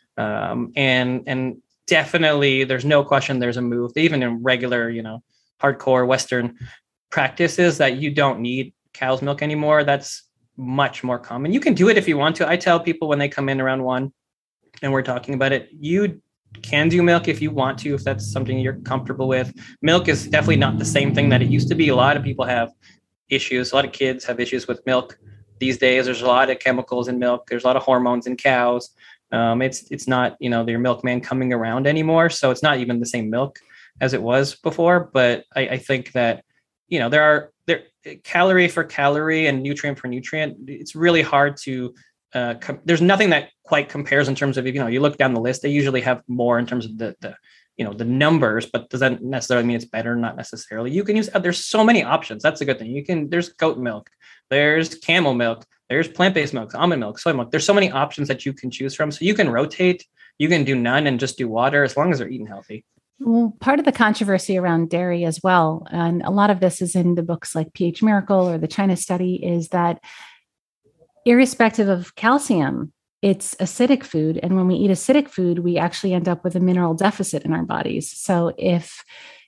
And definitely, there's no question there's a move, even in regular, hardcore Western practices, that you don't need cow's milk anymore. That's much more common. You can do it if you want to. I tell people when they come in around 1 and we're talking about it, you can do milk if you want to, if that's something you're comfortable with. Milk is definitely not the same thing that it used to be. A lot of people have issues. A lot of kids have issues with milk these days. There's a lot of chemicals in milk. There's a lot of hormones in cows. It's not, your milkman coming around anymore. So it's not even the same milk as it was before. But I think that, there calorie for calorie and nutrient for nutrient. It's really hard to, there's nothing that quite compares in terms of, you look down the list, they usually have more in terms of the numbers, but does that necessarily mean it's better? Not necessarily. You can use, there's so many options. That's a good thing. There's goat milk, there's camel milk, there's plant-based milk, almond milk, soy milk. There's so many options that you can choose from. So you can rotate, you can do none and just do water, as long as they're eating healthy. Well, part of the controversy around dairy as well, and a lot of this is in the books like pH Miracle or the China Study, is that irrespective of calcium, it's acidic food. And when we eat acidic food, we actually end up with a mineral deficit in our bodies. So if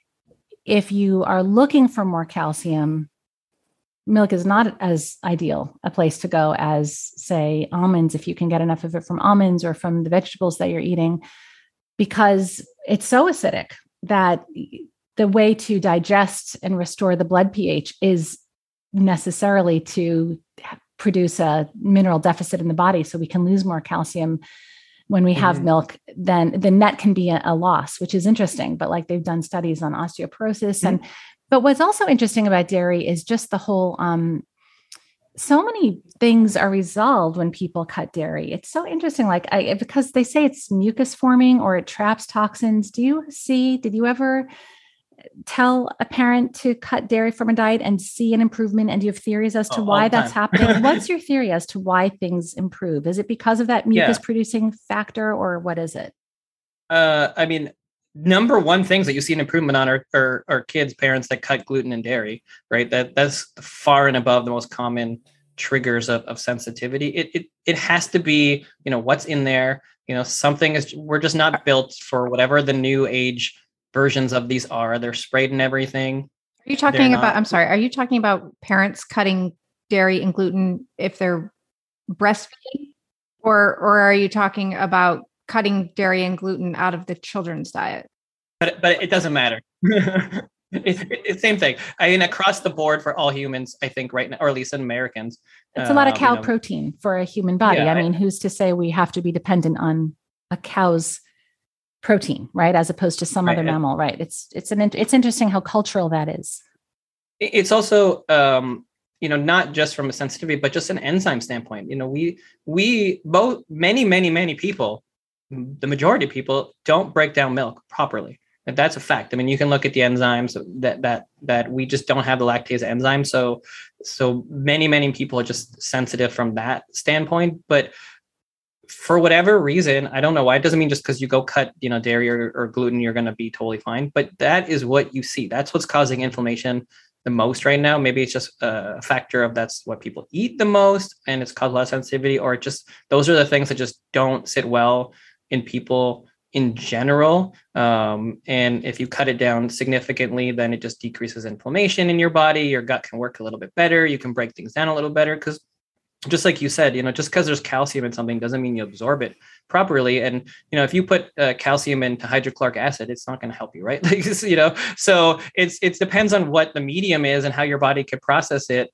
you are looking for more calcium, milk is not as ideal a place to go as, say, almonds, if you can get enough of it from almonds or from the vegetables that you're eating, because it's so acidic that the way to digest and restore the blood pH is necessarily to produce a mineral deficit in the body so we can lose more calcium when we have milk. Then the net can be a loss, which is interesting. But like, they've done studies on osteoporosis. But what's also interesting about dairy is just the whole so many things are resolved when people cut dairy. It's so interesting. Because they say it's mucus forming or it traps toxins. Did you ever tell a parent to cut dairy from a diet and see an improvement? And do you have theories as to why that's happening? What's your theory as to why things improve? Is it because of that mucus producing factor, or what is it? I mean, number one things that you see an improvement on are kids, parents that cut gluten and dairy, right? That's far and above the most common triggers of sensitivity. It has to be, what's in there, we're just not built for whatever the new age versions of these are. They're sprayed and everything. Are you talking about parents cutting dairy and gluten if they're breastfeeding, or are you talking about cutting dairy and gluten out of the children's diet? But it doesn't matter. It's same thing. I mean, across the board for all humans, I think right now, or at least in Americans, it's a lot of cow protein for a human body. I mean, who's to say we have to be dependent on a cow's protein, right? As opposed to some other mammal, right? It's interesting how cultural that is. It's also, not just from a sensitivity, but just an enzyme standpoint. We both, many people, the majority of people don't break down milk properly. And that's a fact. I mean, you can look at the enzymes that we just don't have the lactase enzyme. So many people are just sensitive from that standpoint. But for whatever reason, I don't know why. It doesn't mean just because you go cut, dairy or gluten, you're going to be totally fine. But that is what you see. That's what's causing inflammation the most right now. Maybe it's just a factor of that's what people eat the most, and it's caused a lot of sensitivity, or just those are the things that just don't sit well in people in general. And if you cut it down significantly, then it just decreases inflammation in your body. Your gut can work a little bit better. You can break things down a little better because, just like you said, just because there's calcium in something doesn't mean you absorb it properly. And, if you put calcium into hydrochloric acid, it's not going to help you, right? So it depends on what the medium is and how your body can process it.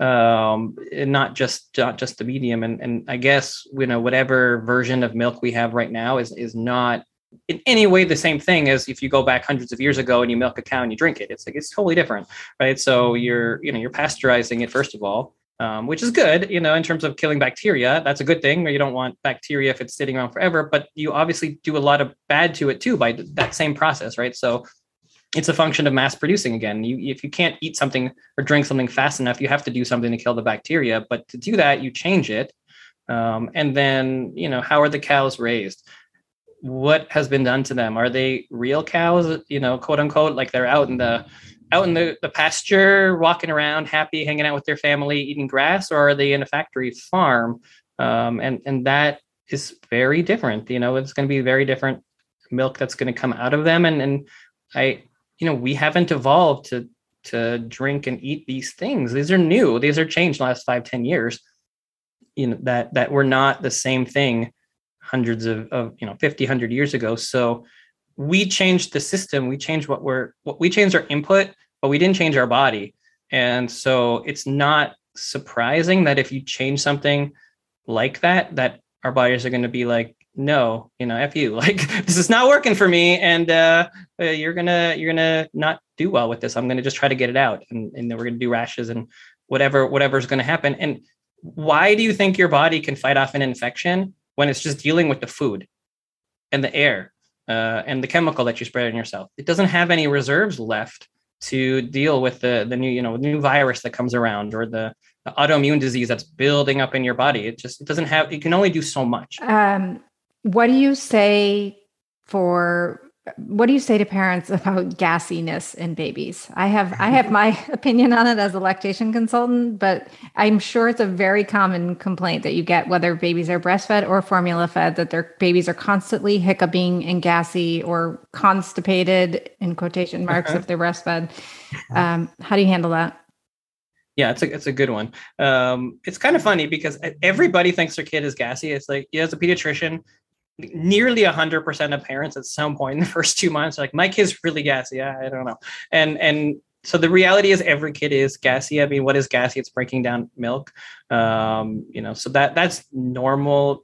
And not just the medium. And I guess, whatever version of milk we have right now is not in any way the same thing as if you go back hundreds of years ago and you milk a cow and you drink it. It's totally different, right? So you're pasteurizing it, first of all. Which is good, in terms of killing bacteria. That's a good thing. You don't want bacteria if it's sitting around forever, but you obviously do a lot of bad to it too by that same process, right? So it's a function of mass producing again. If you can't eat something or drink something fast enough, you have to do something to kill the bacteria. But to do that, you change it. And then, how are the cows raised? What has been done to them? Are they real cows, quote unquote, like they're out in the pasture, walking around, happy, hanging out with their family, eating grass, or are they in a factory farm? And that is very different. It's going to be very different milk that's going to come out of them. And we haven't evolved to drink and eat these things. These are new. These are changed in the last 5-10 years. That were not the same thing hundreds of 50, 100 years ago. So we changed the system. We changed we changed our input, but we didn't change our body. And so it's not surprising that if you change something like that our bodies are going to be like, no, F you, like, this is not working for me. And you're going to not do well with this. I'm going to just try to get it out. And then we're going to do rashes and whatever's going to happen. And why do you think your body can fight off an infection when it's just dealing with the food and the air and the chemical that you spread on yourself? It doesn't have any reserves left to deal with the new virus that comes around, or the autoimmune disease that's building up in your body. It doesn't have, it can only do so much. What do you say to parents about gassiness in babies? I have my opinion on it as a lactation consultant, but I'm sure it's a very common complaint that you get, whether babies are breastfed or formula fed, that their babies are constantly hiccuping and gassy or constipated, in quotation marks, if they're breastfed. How do you handle that? Yeah, it's a good one. It's kind of funny because everybody thinks their kid is gassy. It's like, as a pediatrician, nearly 100% of parents at some point in the first 2 months are like, my kid's really gassy. I don't know. And so the reality is every kid is gassy. I mean, what is gassy? It's breaking down milk. So that's normal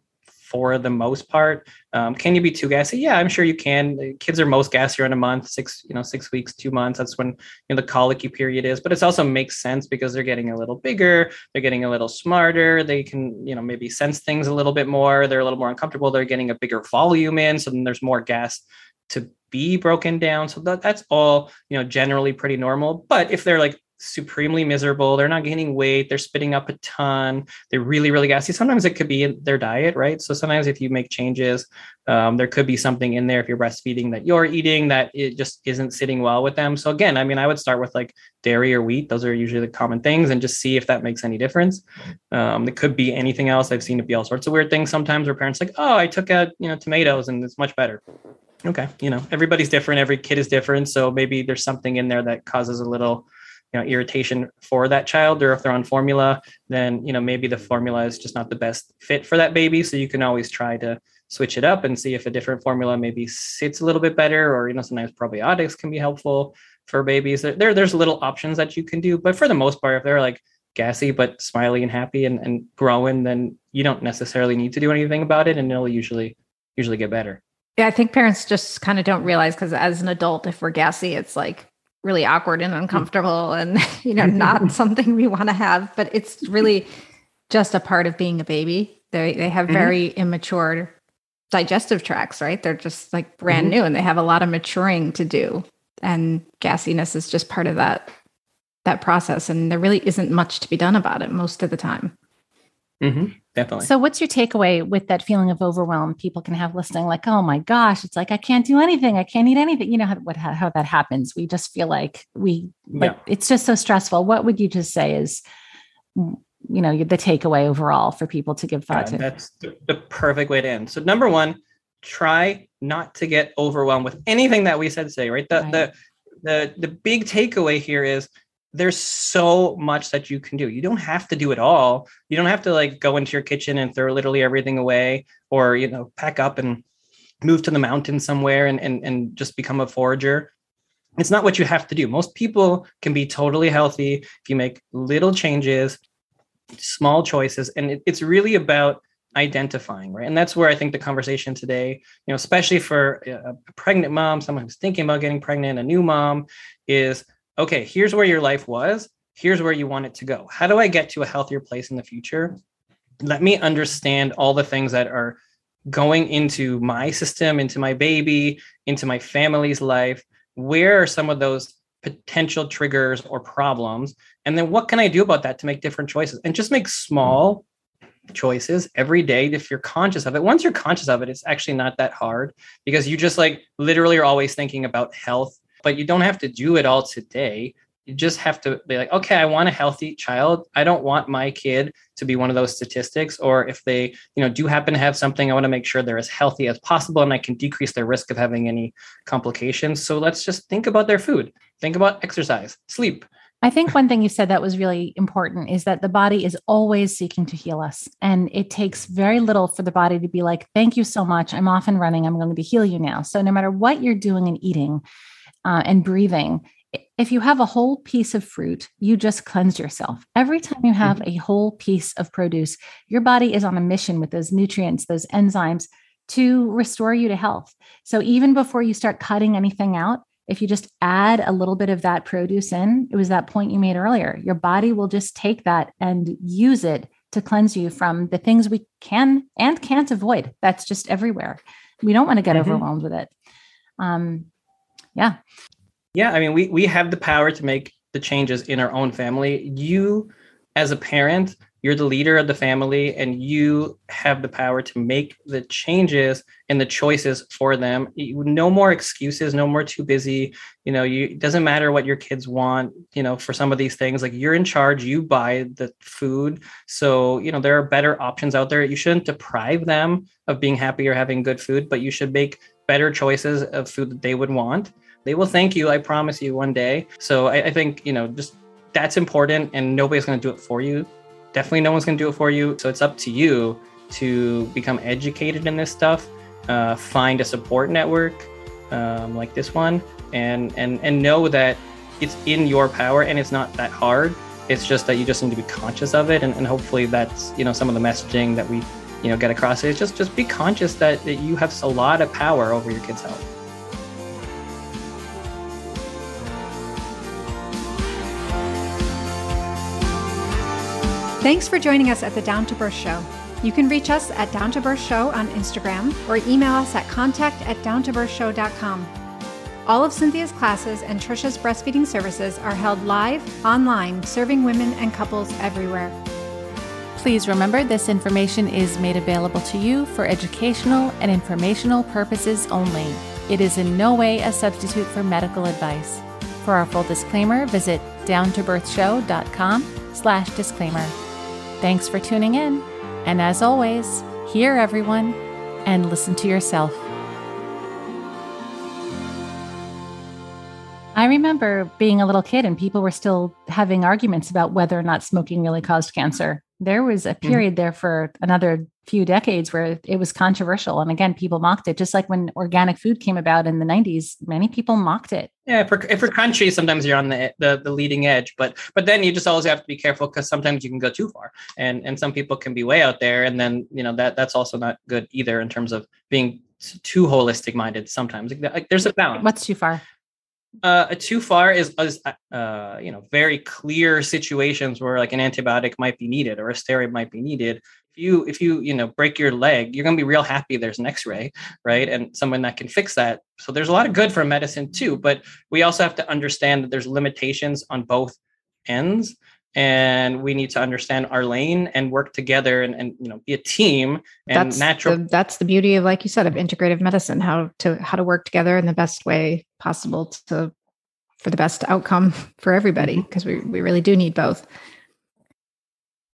for the most part. Can you be too gassy? Yeah, I'm sure you can. Kids are most gassy around a month, 6 weeks, 2 months. That's when the colicky period is. But it also makes sense because they're getting a little bigger, they're getting a little smarter. They can maybe sense things a little bit more. They're a little more uncomfortable. They're getting a bigger volume in, so then there's more gas to be broken down. So that's all generally pretty normal. But if they're like supremely miserable, they're not gaining weight, they're spitting up a ton, they're really, really gassy, sometimes it could be in their diet, right? So sometimes if you make changes, there could be something in there if you're breastfeeding that you're eating that it just isn't sitting well with them. So again, I would start with like dairy or wheat. Those are usually the common things, and just see if that makes any difference. It could be anything else. I've seen it be all sorts of weird things sometimes where parents like, oh, I took out tomatoes and it's much better. Okay, everybody's different, every kid is different, so maybe there's something in there that causes a little irritation for that child. Or if they're on formula, then maybe the formula is just not the best fit for that baby. So you can always try to switch it up and see if a different formula maybe sits a little bit better. Or sometimes probiotics can be helpful for babies. There's little options that you can do, but for the most part, if they're like gassy but smiley and happy and growing, then you don't necessarily need to do anything about it, and it'll usually get better. Yeah, I think parents just kind of don't realize, because as an adult, if we're gassy, it's like really awkward and uncomfortable and, not something we want to have, but it's really just a part of being a baby. They have very immature digestive tracts, right? They're just like brand new, and they have a lot of maturing to do. And gassiness is just part of that process. And there really isn't much to be done about it most of the time. Definitely. So what's your takeaway with that feeling of overwhelm people can have listening? Like, oh my gosh, it's like, I can't do anything. I can't eat anything. You know how that happens. We just feel like it's just so stressful. What would you just say is, the takeaway overall for people to give thought to? That's the perfect way to end. So number one, try not to get overwhelmed with anything that we said today, right? The big takeaway here is, there's so much that you can do. You don't have to do it all. You don't have to like go into your kitchen and throw literally everything away, or, pack up and move to the mountains somewhere and just become a forager. It's not what you have to do. Most people can be totally healthy if you make little changes, small choices. And it's really about identifying, right? And that's where I think the conversation today, especially for a pregnant mom, someone who's thinking about getting pregnant, a new mom, is, okay, here's where your life was. Here's where you want it to go. How do I get to a healthier place in the future? Let me understand all the things that are going into my system, into my baby, into my family's life. Where are some of those potential triggers or problems? And then what can I do about that to make different choices? And just make small choices every day if you're conscious of it. Once you're conscious of it, it's actually not that hard, because you just like literally are always thinking about health. But you don't have to do it all today. You just have to be like, okay, I want a healthy child. I don't want my kid to be one of those statistics. Or if they, do happen to have something, I want to make sure they're as healthy as possible and I can decrease their risk of having any complications. So let's just think about their food. Think about exercise, sleep. I think one thing you said that was really important is that the body is always seeking to heal us. And it takes very little for the body to be like, thank you so much. I'm off and running. I'm going to heal you now. So no matter what you're doing and eating, and breathing, if you have a whole piece of fruit, you just cleanse yourself. Every time you have a whole piece of produce, your body is on a mission with those nutrients, those enzymes to restore you to health. So even before you start cutting anything out, if you just add a little bit of that produce in, it was that point you made earlier, your body will just take that and use it to cleanse you from the things we can and can't avoid. That's just everywhere. We don't want to get overwhelmed with it. Yeah. We have the power to make the changes in our own family. You, as a parent, you're the leader of the family, and you have the power to make the changes and the choices for them. No more excuses, no more too busy. It doesn't matter what your kids want, for some of these things, like you're in charge, you buy the food. So, there are better options out there. You shouldn't deprive them of being happy or having good food, but you should make better choices of food that they would want. They will thank you, I promise you, one day. So I think, just that's important, and nobody's going to do it for you. Definitely no one's going to do it for you. So it's up to you to become educated in this stuff, find a support network like this one, and know that it's in your power and it's not that hard. It's just that you just need to be conscious of it. And hopefully that's, some of the messaging that we get across is just be conscious that you have a lot of power over your kids' health. Thanks for joining us at the Down to Birth Show. You can reach us at Down to Birth Show on Instagram or email us at contact@downtobirthshow.com. All of Cynthia's classes and Trisha's breastfeeding services are held live, online, serving women and couples everywhere. Please remember, this information is made available to you for educational and informational purposes only. It is in no way a substitute for medical advice. For our full disclaimer, visit downtobirthshow.com/disclaimer. Thanks for tuning in. And as always, hear everyone and listen to yourself. I remember being a little kid and people were still having arguments about whether or not smoking really caused cancer. There was a period there for another few decades where it was controversial. And again, people mocked it. Just like when organic food came about in the 90s, many people mocked it. Yeah, if we're crunchy, sometimes you're on the leading edge. But then you just always have to be careful, because sometimes you can go too far. And some people can be way out there. And then, that's also not good either in terms of being too holistic minded sometimes. Like, there's a balance. What's too far? Too far is very clear situations where like an antibiotic might be needed or a steroid might be needed. If you break your leg, you're going to be real happy there's an x-ray, right? And someone that can fix that. So there's a lot of good for medicine too, but we also have to understand that there's limitations on both ends, and we need to understand our lane and work together and be a team. And that's the beauty of, like you said, of integrative medicine, how to work together in the best way possible for the best outcome for everybody, because we really do need both.